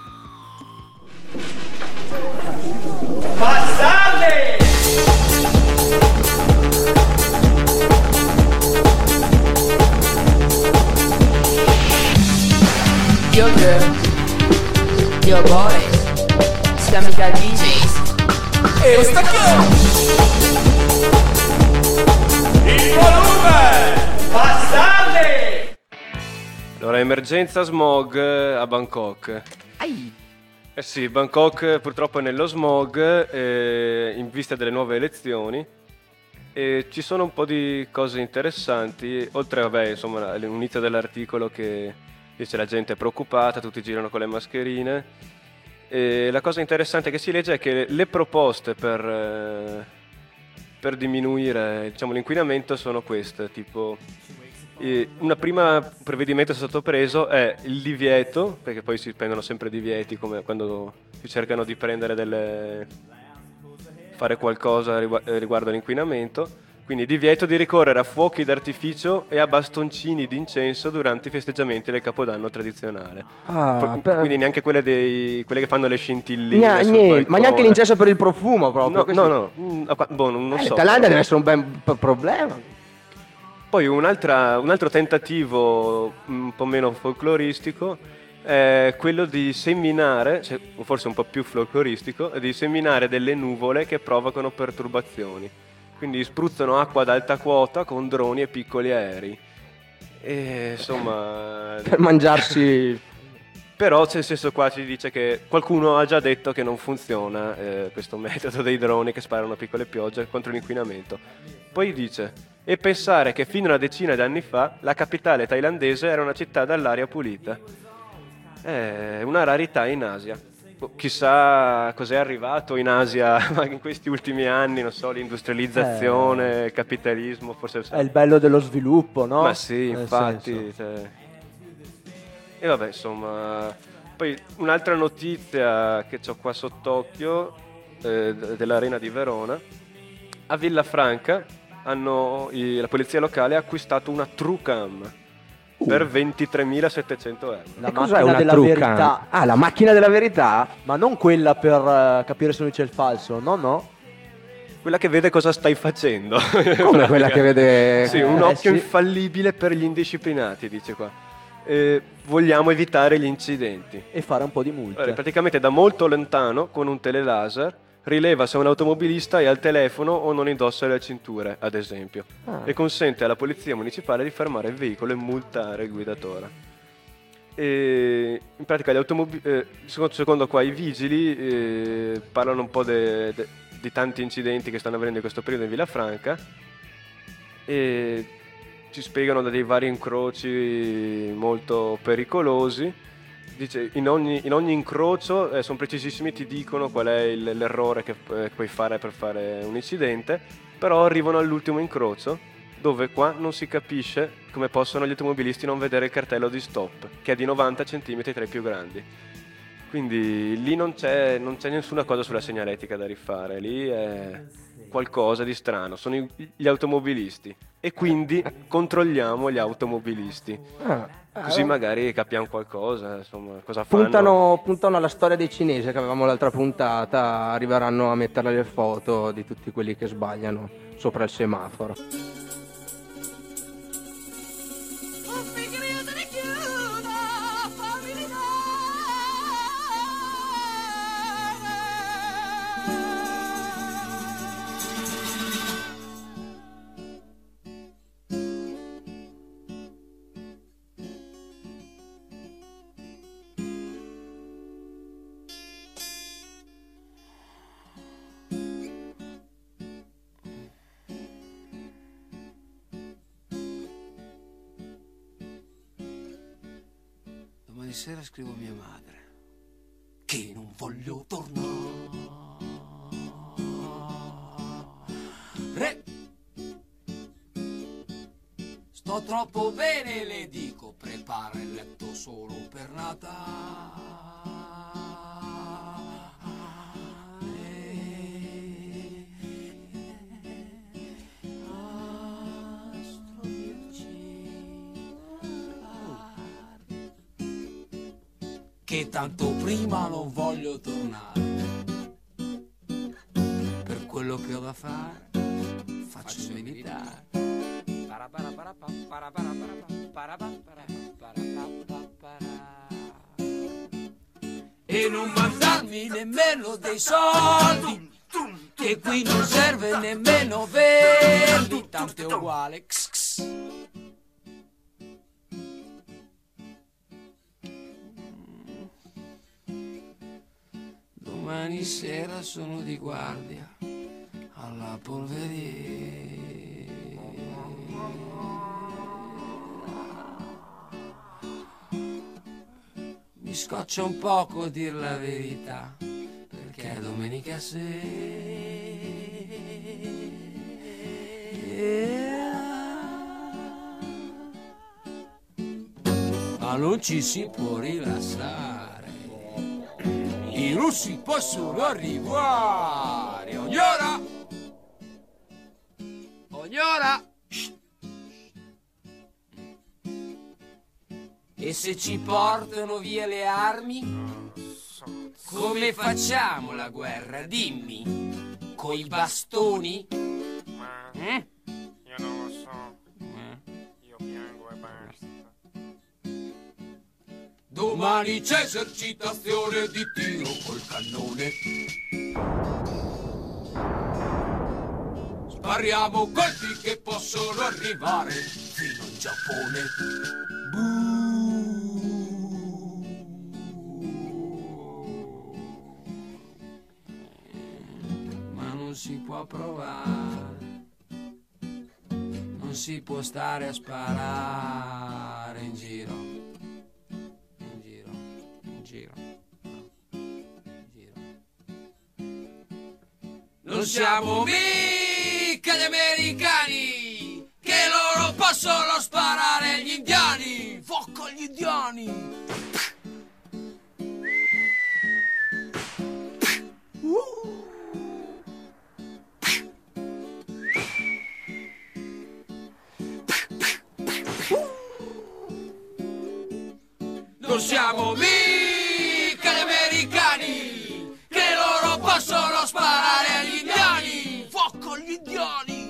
Passate! Yo girls, yo boys, Stammica D Js. E stacchiamo! Il volume! Passate! Allora, emergenza smog a Bangkok. Ai. Eh sì, Bangkok purtroppo è nello smog eh, in vista delle nuove elezioni. E ci sono un po' di cose interessanti, oltre vabbè, insomma, all'inizio dell'articolo che dice la gente è preoccupata, tutti girano con le mascherine. E la cosa interessante che si legge è che le proposte per, eh, per diminuire, diciamo, l'inquinamento sono queste, tipo eh, una prima provvedimento stato preso è il divieto, perché poi si prendono sempre divieti come quando si cercano di prendere delle fare qualcosa riguardo all'inquinamento. Quindi divieto di ricorrere a fuochi d'artificio e a bastoncini d'incenso durante i festeggiamenti del Capodanno tradizionale. Ah, P- per... Quindi neanche quelle, dei, quelle che fanno le scintilline. Nia, niente, ma neanche l'incenso per il profumo proprio. No, questo... no, no, mm, boh, non, non eh, so. In Thailandia deve essere un ben p- problema. Poi un'altra, un altro tentativo un po' meno folcloristico è quello di seminare, cioè, forse un po' più folcloristico, di seminare delle nuvole che provocano perturbazioni. Quindi spruzzano acqua ad alta quota con droni e piccoli aerei. E insomma... per mangiarsi... Però nel senso qua ci dice che qualcuno ha già detto che non funziona eh, questo metodo dei droni che sparano piccole piogge contro l'inquinamento. Poi dice, e pensare che fino a una decina di anni fa la capitale thailandese era una città dall'aria pulita. È una rarità in Asia. Chissà cos'è arrivato in Asia in questi ultimi anni, non so, l'industrializzazione, eh, il capitalismo, forse... È il bello dello sviluppo, no? Ma sì, Nel infatti... Cioè... E vabbè, insomma... Poi un'altra notizia che ho qua sott'occhio, eh, dell'Arena di Verona, a Villafranca hanno, i, la polizia locale ha acquistato una TrueCam. Uh. Per ventitremilasettecento euro. La e cos'è macchina una della trucca? verità. Ah, la macchina della verità? Ma non quella per uh, capire se non c'è il falso, no, no. Quella che vede cosa stai facendo. Come quella che vede... Sì, un eh, occhio sì. infallibile per gli indisciplinati, dice qua. Eh, vogliamo evitare gli incidenti. E fare un po' di multe. Allora, praticamente da molto lontano, con un telelaser, rileva se un automobilista è al telefono o non indossa le cinture, ad esempio, ah. e consente alla polizia municipale di fermare il veicolo e multare il guidatore. E in pratica gli automob- eh, secondo, secondo qua i vigili eh, parlano un po' de, de, di tanti incidenti che stanno avvenendo in questo periodo in Villafranca e ci spiegano dei vari incroci molto pericolosi. Dice, in ogni, in ogni incrocio eh, sono precisissimi, ti dicono qual è il, l'errore che eh, puoi fare per fare un incidente, però arrivano all'ultimo incrocio dove qua non si capisce come possono gli automobilisti non vedere il cartello di stop, che è di novanta centimetri tra i più grandi. Quindi lì non c'è, non c'è nessuna cosa sulla segnaletica da rifare, lì è qualcosa di strano, sono i, gli automobilisti e quindi controlliamo gli automobilisti. Ah. Così magari capiamo qualcosa, insomma, cosa fanno. Puntano, puntano alla storia dei cinesi che avevamo l'altra puntata, arriveranno a mettere le foto di tutti quelli che sbagliano sopra il semaforo. Domani sera scrivo a mia madre che non voglio tornare. Sto troppo bene, le dico, prepara il letto solo per Natale. Che tanto prima non voglio tornare. Per quello che ho da fare faccio il militare. E non mandarmi nemmeno dei soldi, che qui non serve nemmeno verdi, tanto è uguale. X, x. Domani sera sono di guardia alla polveriera. Mi scoccia un poco dir la verità, perché è domenica sera. Ma non ci si può rilassare. I russi possono arrivare ogni ora. Ogni ora. E se ci portano via le armi, come facciamo la guerra? Dimmi, coi bastoni? Ma eh? io non lo so. Eh? Io piango e basta. Domani c'è esercitazione di tiro col cannone. Spariamo colpi che possono arrivare fino in Giappone. Ma non si può provare, non si può stare a sparare in giro. In giro, in giro, in giro. Non siamo mica gli americani, che loro possono sparare agli indiani. Fuoco agli indiani. Non siamo mica gli americani, che loro possono sparare agli indiani. Fuoco agli indiani.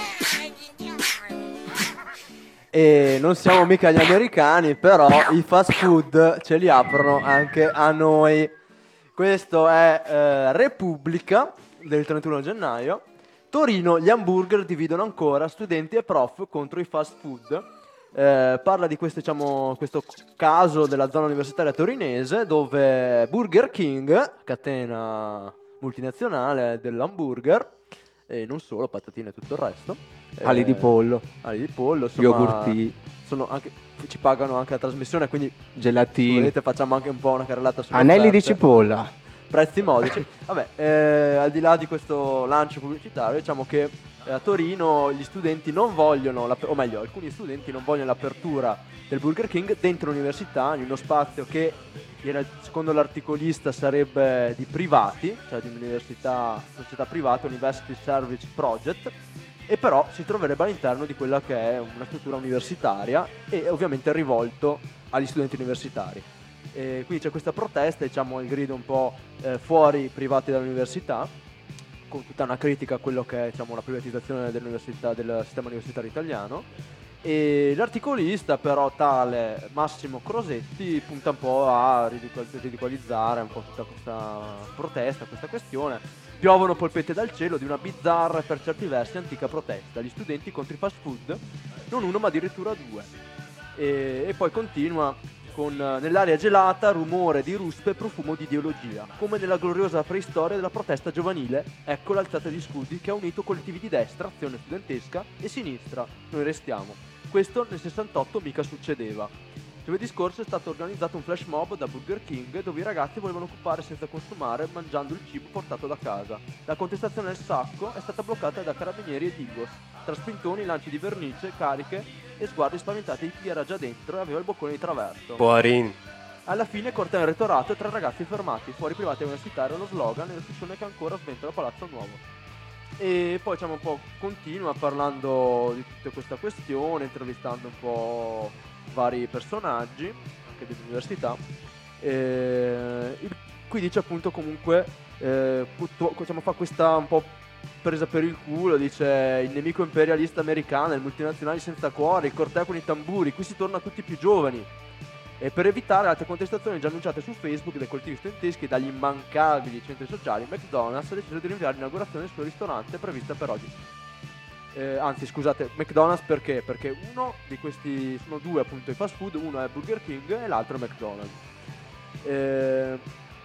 E non siamo mica gli americani, però i fast food ce li aprono anche a noi. Questo è eh, Repubblica del trentuno gennaio. Torino, gli hamburger dividono ancora studenti e prof contro i fast food. Eh, parla di questo, diciamo, questo caso della zona universitaria torinese, dove Burger King, catena multinazionale dell'hamburger, e non solo, patatine e tutto il resto, ali eh, di pollo, ali di pollo, insomma, yogurti, sono anche, ci pagano anche la trasmissione, quindi gelatini, se volete facciamo anche un po' una carrellata sulle anelli offerte. di cipolla, prezzi modici. Vabbè, eh, al di là di questo lancio pubblicitario, diciamo che eh, a Torino gli studenti non vogliono, o meglio, alcuni studenti non vogliono l'apertura del Burger King dentro l'università, in uno spazio che era, secondo l'articolista, sarebbe di privati, cioè di un'università, società privata, University Service Project, e però si troverebbe all'interno di quella che è una struttura universitaria e ovviamente rivolto agli studenti universitari. E quindi c'è questa protesta, diciamo, il grido un po' eh, fuori privati dall'università, con tutta una critica a quello che è, diciamo, la privatizzazione dell'università, del sistema universitario italiano. E l'articolista, però, tale Massimo Crosetti, punta un po' a ridicolizzare un po' tutta questa protesta, questa questione. Piovono polpette dal cielo di una bizzarra e per certi versi antica protesta. Gli studenti contro i fast food, non uno ma addirittura due. E, e poi continua con nell'aria gelata rumore di ruspe e profumo di ideologia. Come nella gloriosa preistoria della protesta giovanile, ecco l'alzata di scudi che ha unito collettivi di destra, azione studentesca, e sinistra. Noi restiamo. Questo nel sessantotto mica succedeva. Giovedì scorso è stato organizzato un flash mob da Burger King dove i ragazzi volevano occupare senza consumare mangiando il cibo portato da casa. La contestazione al sacco è stata bloccata da carabinieri e Digos. Tra spintoni, lanci di vernice, cariche e sguardi spaventati di chi era già dentro e aveva il boccone di traverso. Poirin. Alla fine corteo retorato e tre ragazzi fermati, fuori privati universitari, lo slogan e le persone che ancora sventola Palazzo Nuovo. E poi diciamo un po' continua parlando di tutta questa questione, intervistando un po' vari personaggi anche dell'università. E qui dice appunto comunque eh, diciamo, fa questa un po' presa per il culo, dice il nemico imperialista americano, le multinazionali senza cuore, il corteo con i tamburi, qui si torna tutti più giovani. E per evitare altre contestazioni già annunciate su Facebook dai collettivi studenteschi e dagli immancabili centri sociali, McDonald's ha deciso di rinviare l'inaugurazione del suo ristorante prevista per oggi. Eh, anzi scusate, McDonald's perché? Perché uno di questi, sono due appunto i fast food, uno è Burger King e l'altro è McDonald's. Eh,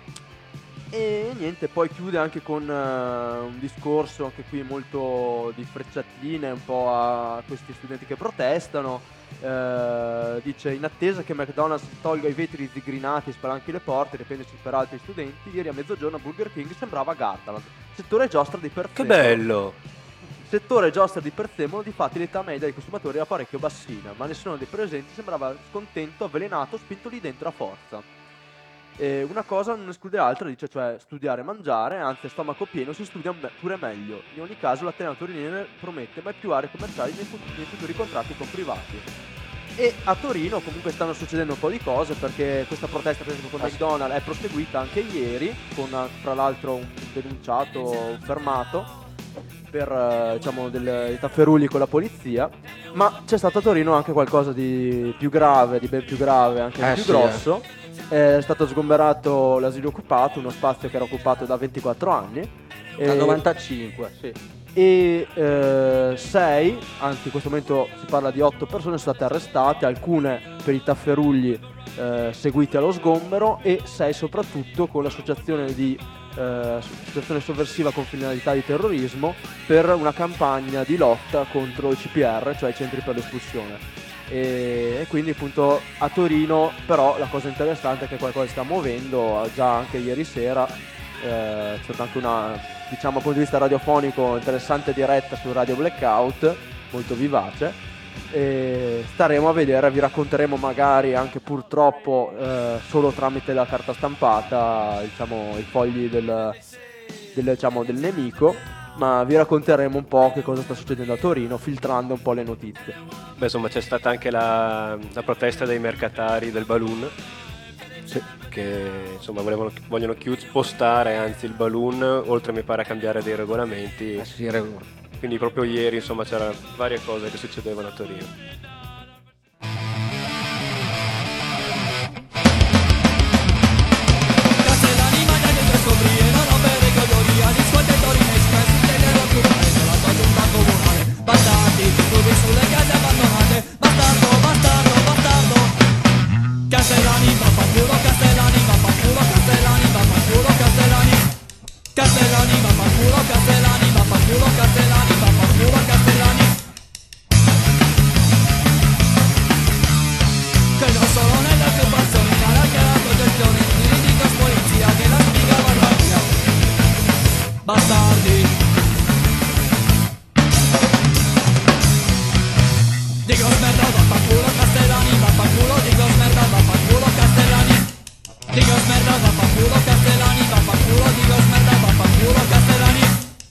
e niente, poi chiude anche con uh, un discorso anche qui molto di frecciatine un po' a questi studenti che protestano. Uh, dice in attesa che McDonald's tolga i vetri zigrinati e spalanchi le porte, riprendersi per altri studenti, ieri a mezzogiorno Burger King sembrava Gardaland, settore giostra di Prezzemolo. Che bello! Settore giostra di Prezzemolo, difatti l'età media dei consumatori era parecchio bassina, ma nessuno dei presenti sembrava scontento, avvelenato, spinto lì dentro a forza. E una cosa non esclude l'altra, dice, cioè studiare e mangiare, anzi a stomaco pieno si studia pure meglio. In ogni caso l'Ateneo Torinese promette mai più aree commerciali nei futuri, nei futuri contratti con privati. E a Torino comunque stanno succedendo un po' di cose, perché questa protesta per esempio con McDonald's è proseguita anche ieri con tra l'altro un denunciato fermato per diciamo del, dei tafferugli con la polizia, ma c'è stato a Torino anche qualcosa di più grave, di ben più grave, anche eh di più sì, grosso. Eh. È stato sgomberato l'asilo occupato, uno spazio che era occupato da ventiquattro anni. Dal novantacinque, sì. E eh, sei, anzi in questo momento si parla di otto persone sono state arrestate, alcune per i tafferugli eh, seguiti allo sgombero e sei soprattutto con l'associazione di eh, associazione sovversiva con finalità di terrorismo per una campagna di lotta contro il C P R, cioè i centri per l'espulsione. E, e quindi appunto a Torino però la cosa interessante è che qualcosa si sta muovendo, già anche ieri sera eh, c'è stata anche una, diciamo dal punto di vista radiofonico, interessante diretta su Radio Blackout, molto vivace, e staremo a vedere, vi racconteremo magari anche purtroppo eh, solo tramite la carta stampata, diciamo i fogli del, del, diciamo, del nemico, ma vi racconteremo un po' che cosa sta succedendo a Torino, filtrando un po' le notizie. Beh, insomma, c'è stata anche la, la protesta dei mercatari del balloon, sì, che insomma volevano, vogliono chiud- spostare anzi il balloon, oltre mi pare a cambiare dei regolamenti. Eh sì, reg- Quindi proprio ieri insomma c'erano varie cose che succedevano a Torino. Bastardi, tutti sulle case abbandonate. Bastardo, bastardo, bastardo. Castellani, vaffanculo, Castellani, vaffanculo, Castellani, vaffanculo, Castellani. Castellani, vaffanculo, Castellani, vaffanculo, Castellani, vaffanculo, Castellani. Che non solo nelle occupazioni, ma anche l'autogestione, giuridica, polizia, che la spiga va via. Bastardi. Dico smerda, vaffanculo Castellani, vaffanculo, dico smerda, vaffanculo Castellani. Dico smerda, vaffanculo Castellani, vaffanculo, dico smerda, vaffanculo Castellani.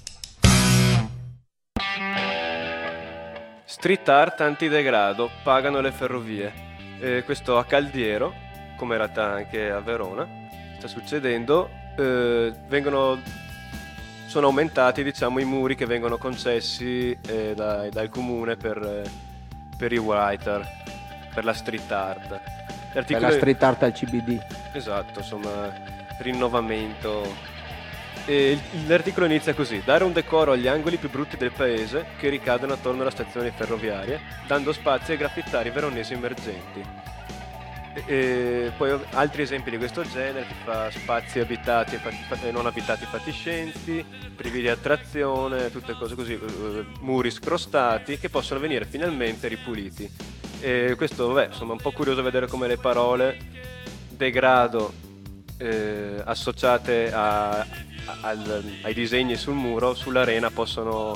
Street art antidegrado, pagano le ferrovie. Eh, questo a Caldiero, come in realtà anche a Verona, sta succedendo. Eh, vengono, sono aumentati diciamo i muri che vengono concessi eh, dai, dal comune per... Eh, per i writer, per la street art. Per la street art al C B D. Esatto, insomma, rinnovamento. E l'articolo inizia così: dare un decoro agli angoli più brutti del paese che ricadono attorno alle stazioni ferroviarie, dando spazi ai graffitari veronesi emergenti. E, e poi altri esempi di questo genere, che fa spazi abitati e non abitati fatiscenti, privi di attrazione, tutte cose così, uh, muri scrostati che possono venire finalmente ripuliti. E questo, vabbè, insomma, un po' curioso vedere come le parole degrado eh, associate a, a, al, ai disegni sul muro, sull'arena possono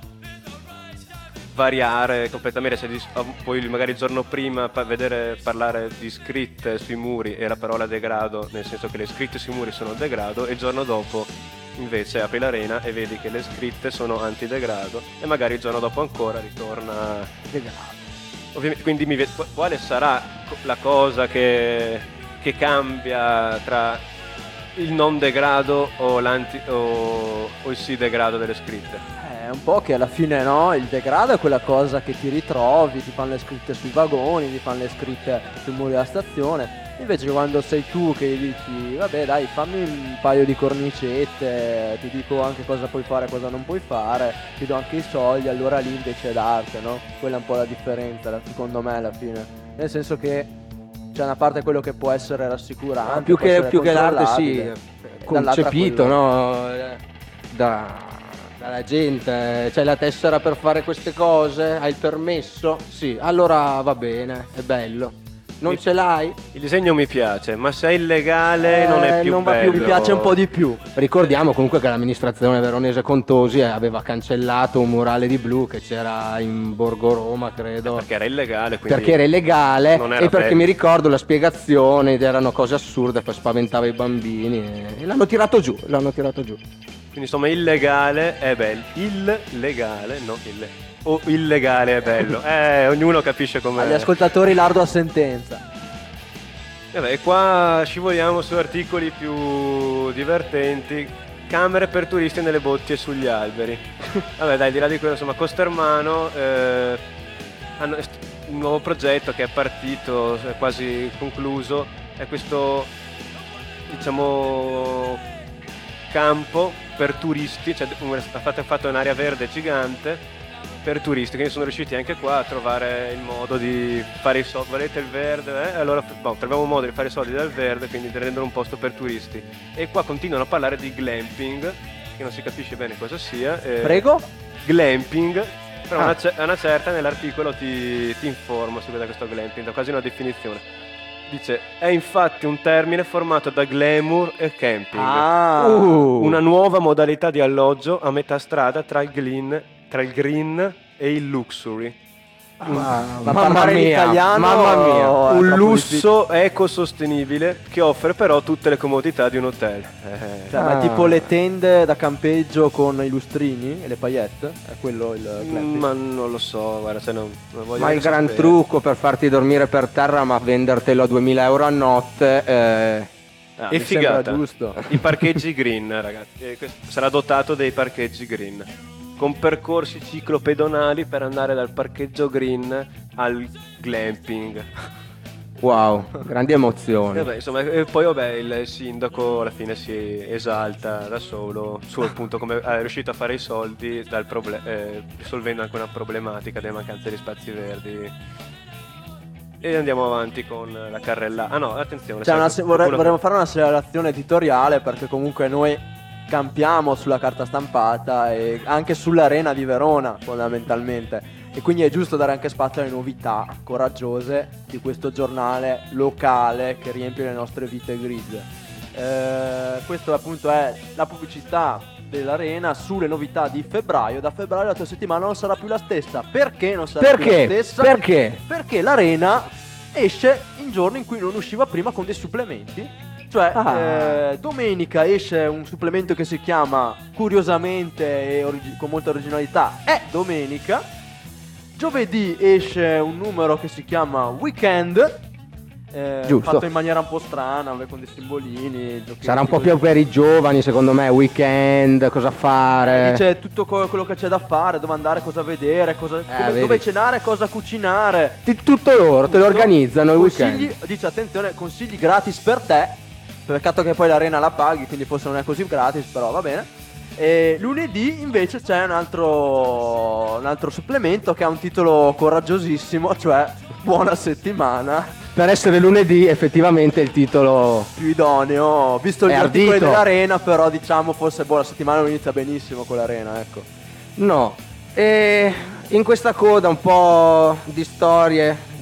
variare completamente. Se dis- poi magari il giorno prima pa- vedere parlare di scritte sui muri e la parola degrado, nel senso che le scritte sui muri sono degrado, e il giorno dopo invece apri l'arena e vedi che le scritte sono antidegrado, e magari il giorno dopo ancora ritorna degrado. Ovviamente, quindi mi ved- quale sarà la cosa che, che cambia tra il non degrado o, l'anti- o, o il sì degrado delle scritte? È un po' che alla fine, no, il degrado è quella cosa che ti ritrovi, ti fanno le scritte sui vagoni, ti fanno le scritte sui muri della stazione. Invece quando sei tu che dici vabbè dai, fammi un paio di cornicette, ti dico anche cosa puoi fare e cosa non puoi fare, ti do anche i soldi, allora lì invece è d'arte, no? Quella è un po' la differenza, secondo me, alla fine. Nel senso che c'è una parte quello che può essere rassicurante, più può che, essere più che l'arte sì, controllabile, concepito, quello- no? Da, dalla gente, c'hai la tessera per fare queste cose, hai il permesso? Sì, allora va bene, è bello. Non Mi- ce l'hai? Il disegno mi piace, ma se è illegale Eh, non è più non va bello. più, mi piace un po' di più. Ricordiamo comunque che l'amministrazione veronese Contosi aveva cancellato un murale di blu che c'era in Borgo Roma, credo. Perché era illegale, quindi Perché era illegale non era e perché bello. mi ricordo la spiegazione ed erano cose assurde, poi spaventava i bambini e, e l'hanno tirato giù, l'hanno tirato giù. Quindi insomma illegale è bello. Illegale, no, ille- o illegale è bello. Eh, ognuno capisce com'è. Agli ascoltatori l'ardua sentenza. Vabbè, qua scivoliamo su articoli più divertenti. Camere per turisti nelle botti e sugli alberi. Vabbè, dai, di là di quello, insomma, Costermano eh, hanno est- un nuovo progetto che è partito, è quasi concluso. È questo, diciamo, campo per turisti, cioè un- ha fatto, ha fatto un'area verde gigante per turisti, quindi sono riusciti anche qua a trovare il modo di fare i soldi. Volete il verde? Eh? Allora boh, troviamo un modo di fare i soldi dal verde, quindi di rendere un posto per turisti. E qua continuano a parlare di glamping, che non si capisce bene cosa sia. eh, Prego? Glamping, però Ah. una, ce- una certa nell'articolo ti, ti informa su cosa è questo glamping, da quasi una definizione. Dice, è infatti un termine formato da glamour e camping. Ah. Uh. Una nuova modalità di alloggio a metà strada tra il green, tra il green e il luxury. Ma, Ma mamma parlare in mia, italiano mamma mia. o è Un troppo lusso ecosostenibile che offre però tutte le comodità di un hotel. Eh. Cioè, ma Ah. tipo le tende da campeggio con i lustrini e le paillette? È quello il glamping? Ma non lo so, guarda, cioè non, non voglio Ma il neanche gran sapere. trucco per farti dormire per terra ma vendertelo a duemila euro a notte eh, Ah, E mi sembra figata, giusto. i parcheggi green, ragazzi. E questo sarà dotato dei parcheggi green, con percorsi ciclopedonali per andare dal parcheggio green al glamping. wow, grandi emozioni. E, beh, insomma, e poi vabbè, il sindaco alla fine si esalta da solo su appunto come è riuscito a fare i soldi dal proble- eh, risolvendo anche una problematica delle mancanze di spazi verdi. E andiamo avanti con la carrella. Ah no, attenzione. Cioè, c'è una qualcuno- se- vorrei- vorremmo fare una segnalazione editoriale, perché comunque noi campiamo sulla carta stampata e anche sull'arena di Verona fondamentalmente, e quindi è giusto dare anche spazio alle novità coraggiose di questo giornale locale che riempie le nostre vite grigie. Eh, questo appunto è la pubblicità dell'arena sulle novità di febbraio. Da febbraio la tua settimana non sarà più la stessa. Perché non sarà più Perché? la stessa? Perché? Perché l'arena esce in giorni in cui non usciva prima con dei supplementi. Cioè, Ah. eh, domenica esce un supplemento che si chiama, curiosamente e origi- con molta originalità, è domenica. Giovedì esce un numero che si chiama Weekend, eh, Giusto. fatto in maniera un po' strana, con dei simbolini. giochetti Sarà un po' così. più per i giovani, secondo me, weekend, cosa fare. Dice tutto co- quello che c'è da fare, dove andare, cosa vedere, cosa, come- vedi. dove cenare, cosa cucinare. Ti- Tutto loro, te lo Tutto. organizzano il Consigli- weekend. Dice attenzione, consigli gratis per te. Peccato che poi l'arena la paghi, quindi forse non è così gratis, però va bene. E lunedì invece c'è un altro, un altro supplemento che ha un titolo coraggiosissimo, cioè Buona settimana. Per essere lunedì, effettivamente il titolo Più idoneo, visto gli È articoli ardito. dell'arena, però diciamo forse boh, la settimana non inizia benissimo con l'arena, ecco. no. E in questa coda un po' di storie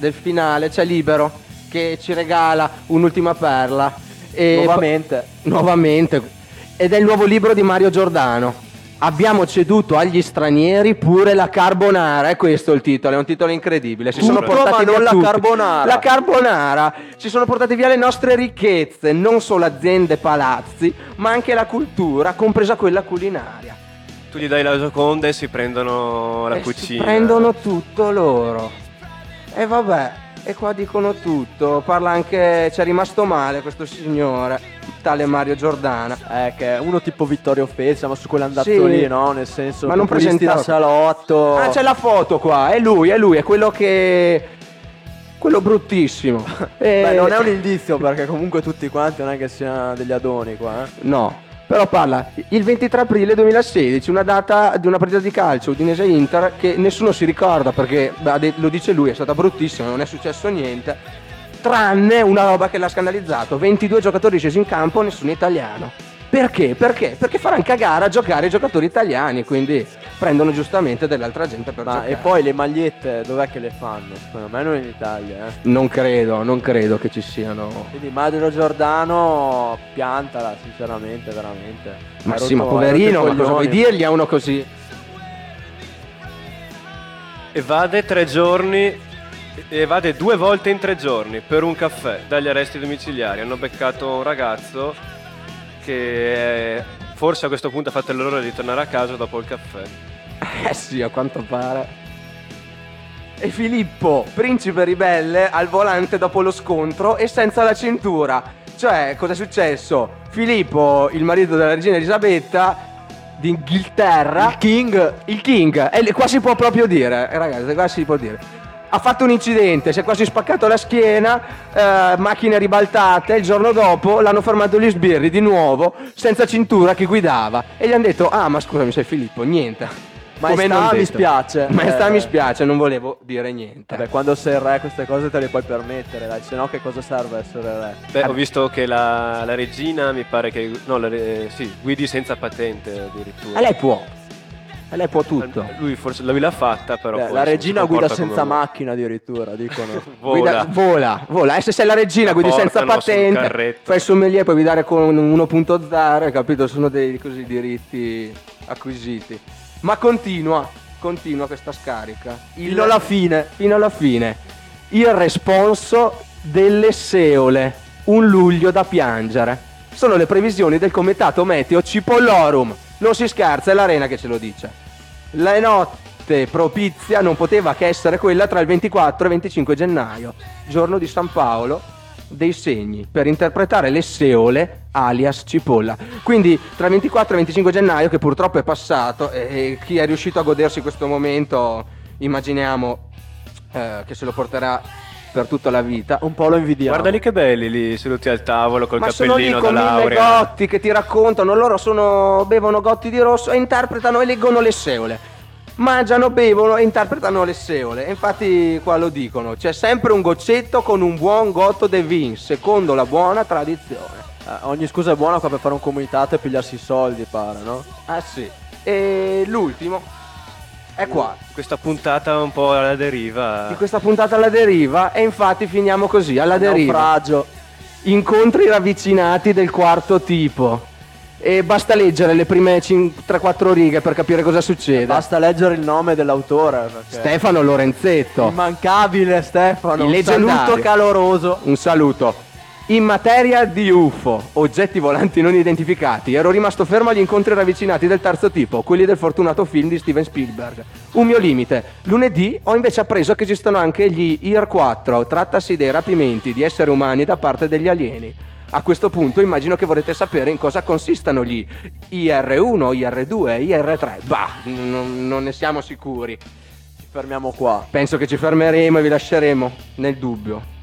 del finale c'è Libero che ci regala un'ultima perla. E Nuovamente. po- nuovamente. Ed è il nuovo libro di Mario Giordano. Abbiamo ceduto agli stranieri pure la carbonara, è questo il titolo, è un titolo incredibile. Si Tutto, sono portati ma via non la tutti. carbonara. La carbonara, ci sono portati via le nostre ricchezze, non solo aziende e palazzi, ma anche la cultura, compresa quella culinaria. Tu gli dai la Gioconda e si prendono la E si cucina. prendono tutto loro. E vabbè, e qua dicono tutto. Parla anche, c'è rimasto male questo signore, tale Mario Giordana. Eh, che è uno tipo Vittorio Feltri, ma su quell'andato Sì. lì, no? Nel senso, Ma non populisti da presentava- salotto. Ah, c'è la foto qua, è lui, è lui, è quello che... quello bruttissimo. E- Beh, non è un indizio perché comunque tutti quanti non è che siano degli adoni qua, eh. No, però parla il ventitré aprile duemilasedici, una data di una partita di calcio Udinese-Inter che nessuno si ricorda perché, beh, lo dice lui, è stata bruttissima, non è successo niente, tranne una roba che l'ha scandalizzato: ventidue giocatori scesi in campo, nessuno italiano. Perché? Perché? Perché faranno cagare a giocare i giocatori italiani, quindi prendono giustamente dell'altra gente per Ma giocare. e poi le magliette dov'è che le fanno? Secondo me non in Italia, eh. Non credo, non credo che ci siano... Quindi Mario Giordano piantala, sinceramente, veramente. Ma Hai sì, ma rotto- hai poverino, rotto i ma cosa vuoi coglioni. dirgli a uno così? Evade tre giorni, evade due volte in tre giorni per un caffè dagli arresti domiciliari. Hanno beccato un ragazzo che eh, forse a questo punto ha fatto l'errore di tornare a casa dopo il caffè. Eh sì, a quanto pare. E Filippo, principe ribelle, al volante dopo lo scontro e senza la cintura. Cioè, cosa è successo? Filippo, il marito della regina Elisabetta d'Inghilterra, il King, il King, e qua si può proprio dire, eh, ragazzi, qua si può dire. Ha fatto un incidente, si è quasi spaccato la schiena, eh, macchine ribaltate, il giorno dopo l'hanno fermato gli sbirri di nuovo, senza cintura, che guidava. E gli hanno detto, ah ma scusami, sei Filippo, niente. Come non Maestà, mi detto. spiace. Maestà, Eh. mi spiace, non volevo dire niente. Vabbè, quando sei il re queste cose te le puoi permettere, dai, se no che cosa serve essere re? Beh, ho visto che la, la regina mi pare che... No, la, re- sì, guidi senza patente addirittura. E lei può. E lei può tutto. Lui forse lui l'ha fatta, però Beh, poi la si regina guida comporta senza come- macchina addirittura, dicono. Guida- vola, vola. E se sei la regina, La guidi senza portano sul patente, carretto. fai il sommelier, puoi guidare con un uno punto zero, hai capito? Sono dei così diritti acquisiti. Ma continua, continua questa scarica. Il- Fino alla fine. Fino alla fine. Il responso delle seole. Un luglio da piangere. Sono le previsioni del comitato meteo Cipollorum. Non si scherza, è l'Arena che ce lo dice. La notte propizia non poteva che essere quella tra il ventiquattro e il venticinque gennaio, giorno di San Paolo dei segni, per interpretare le seole alias cipolla. Quindi tra il ventiquattro e il venticinque gennaio, che purtroppo è passato, e chi è riuscito a godersi questo momento immaginiamo eh, che se lo porterà per tutta la vita. Un po' lo invidiamo. Guarda lì che belli lì seduti al tavolo col Ma sono lì cappellino con da mille laurea. gotti che ti raccontano, loro sono, bevono gotti di rosso e interpretano e leggono le seole. Mangiano, bevono e interpretano le seole. E infatti qua lo dicono, c'è sempre un goccetto con un buon gotto de vin, secondo la buona tradizione. Eh, ogni scusa è buona qua per fare un comitato e pigliarsi i soldi, pare, no? Ah sì. E l'ultimo è qua. Questa puntata un po' alla deriva. Di questa puntata alla deriva, e infatti finiamo così, alla deriva. Naufragio. Incontri ravvicinati del quarto tipo. E basta leggere le prime tre quattro righe per capire cosa succede. Basta leggere il nome dell'autore. Perché... Stefano Lorenzetto. Immancabile Stefano. Il Un leggendario. saluto caloroso. Un saluto. In materia di U F O, oggetti volanti non identificati, ero rimasto fermo agli incontri ravvicinati del terzo tipo, quelli del fortunato film di Steven Spielberg. Un mio limite. Lunedì ho invece appreso che esistono anche gli I R quattro, trattasi dei rapimenti di esseri umani da parte degli alieni. A questo punto immagino che vorrete sapere in cosa consistano gli I R uno, I R due, I R tre. Bah, non, non ne siamo sicuri. Ci fermiamo qua. Penso che ci fermeremo e vi lasceremo nel dubbio.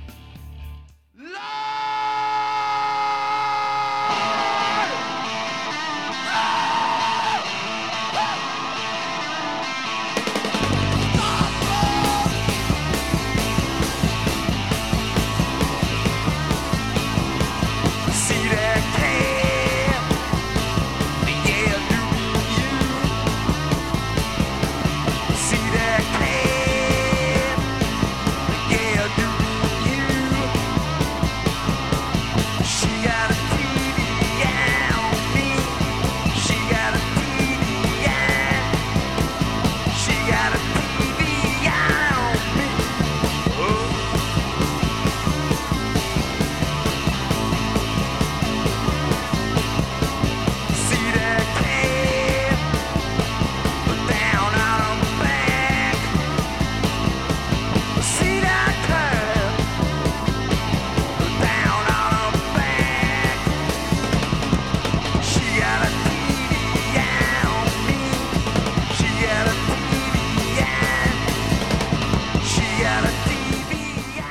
Yeah,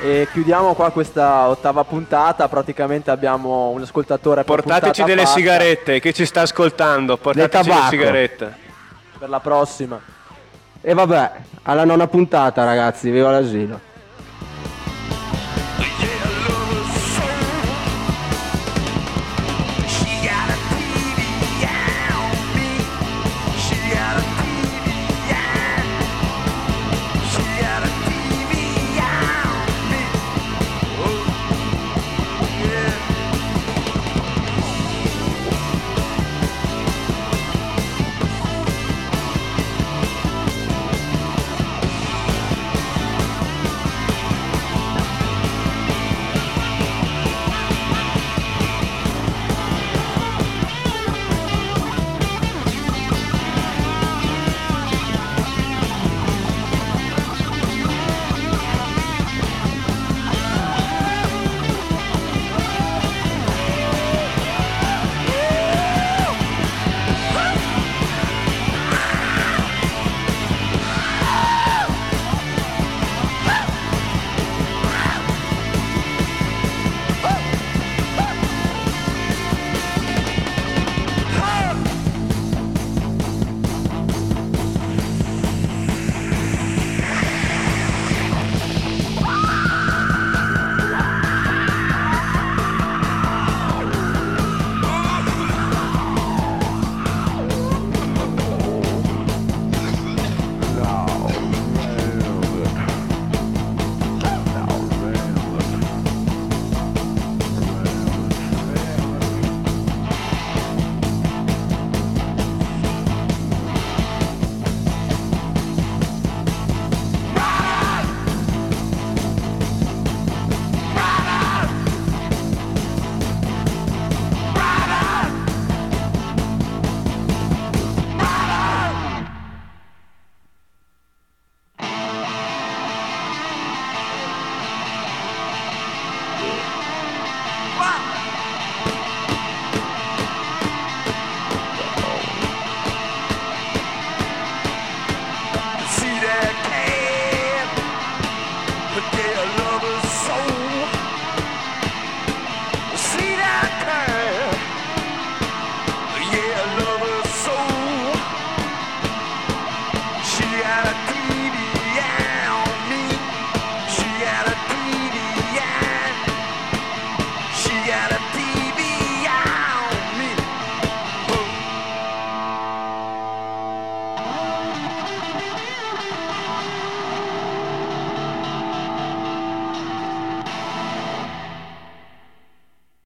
E chiudiamo qua questa ottava puntata. Praticamente abbiamo un ascoltatore per Portateci puntata delle fatta. sigarette, chi ci sta ascoltando, portateci tabacco. le sigarette. Per la prossima. E vabbè, alla nona puntata ragazzi, viva l'asilo.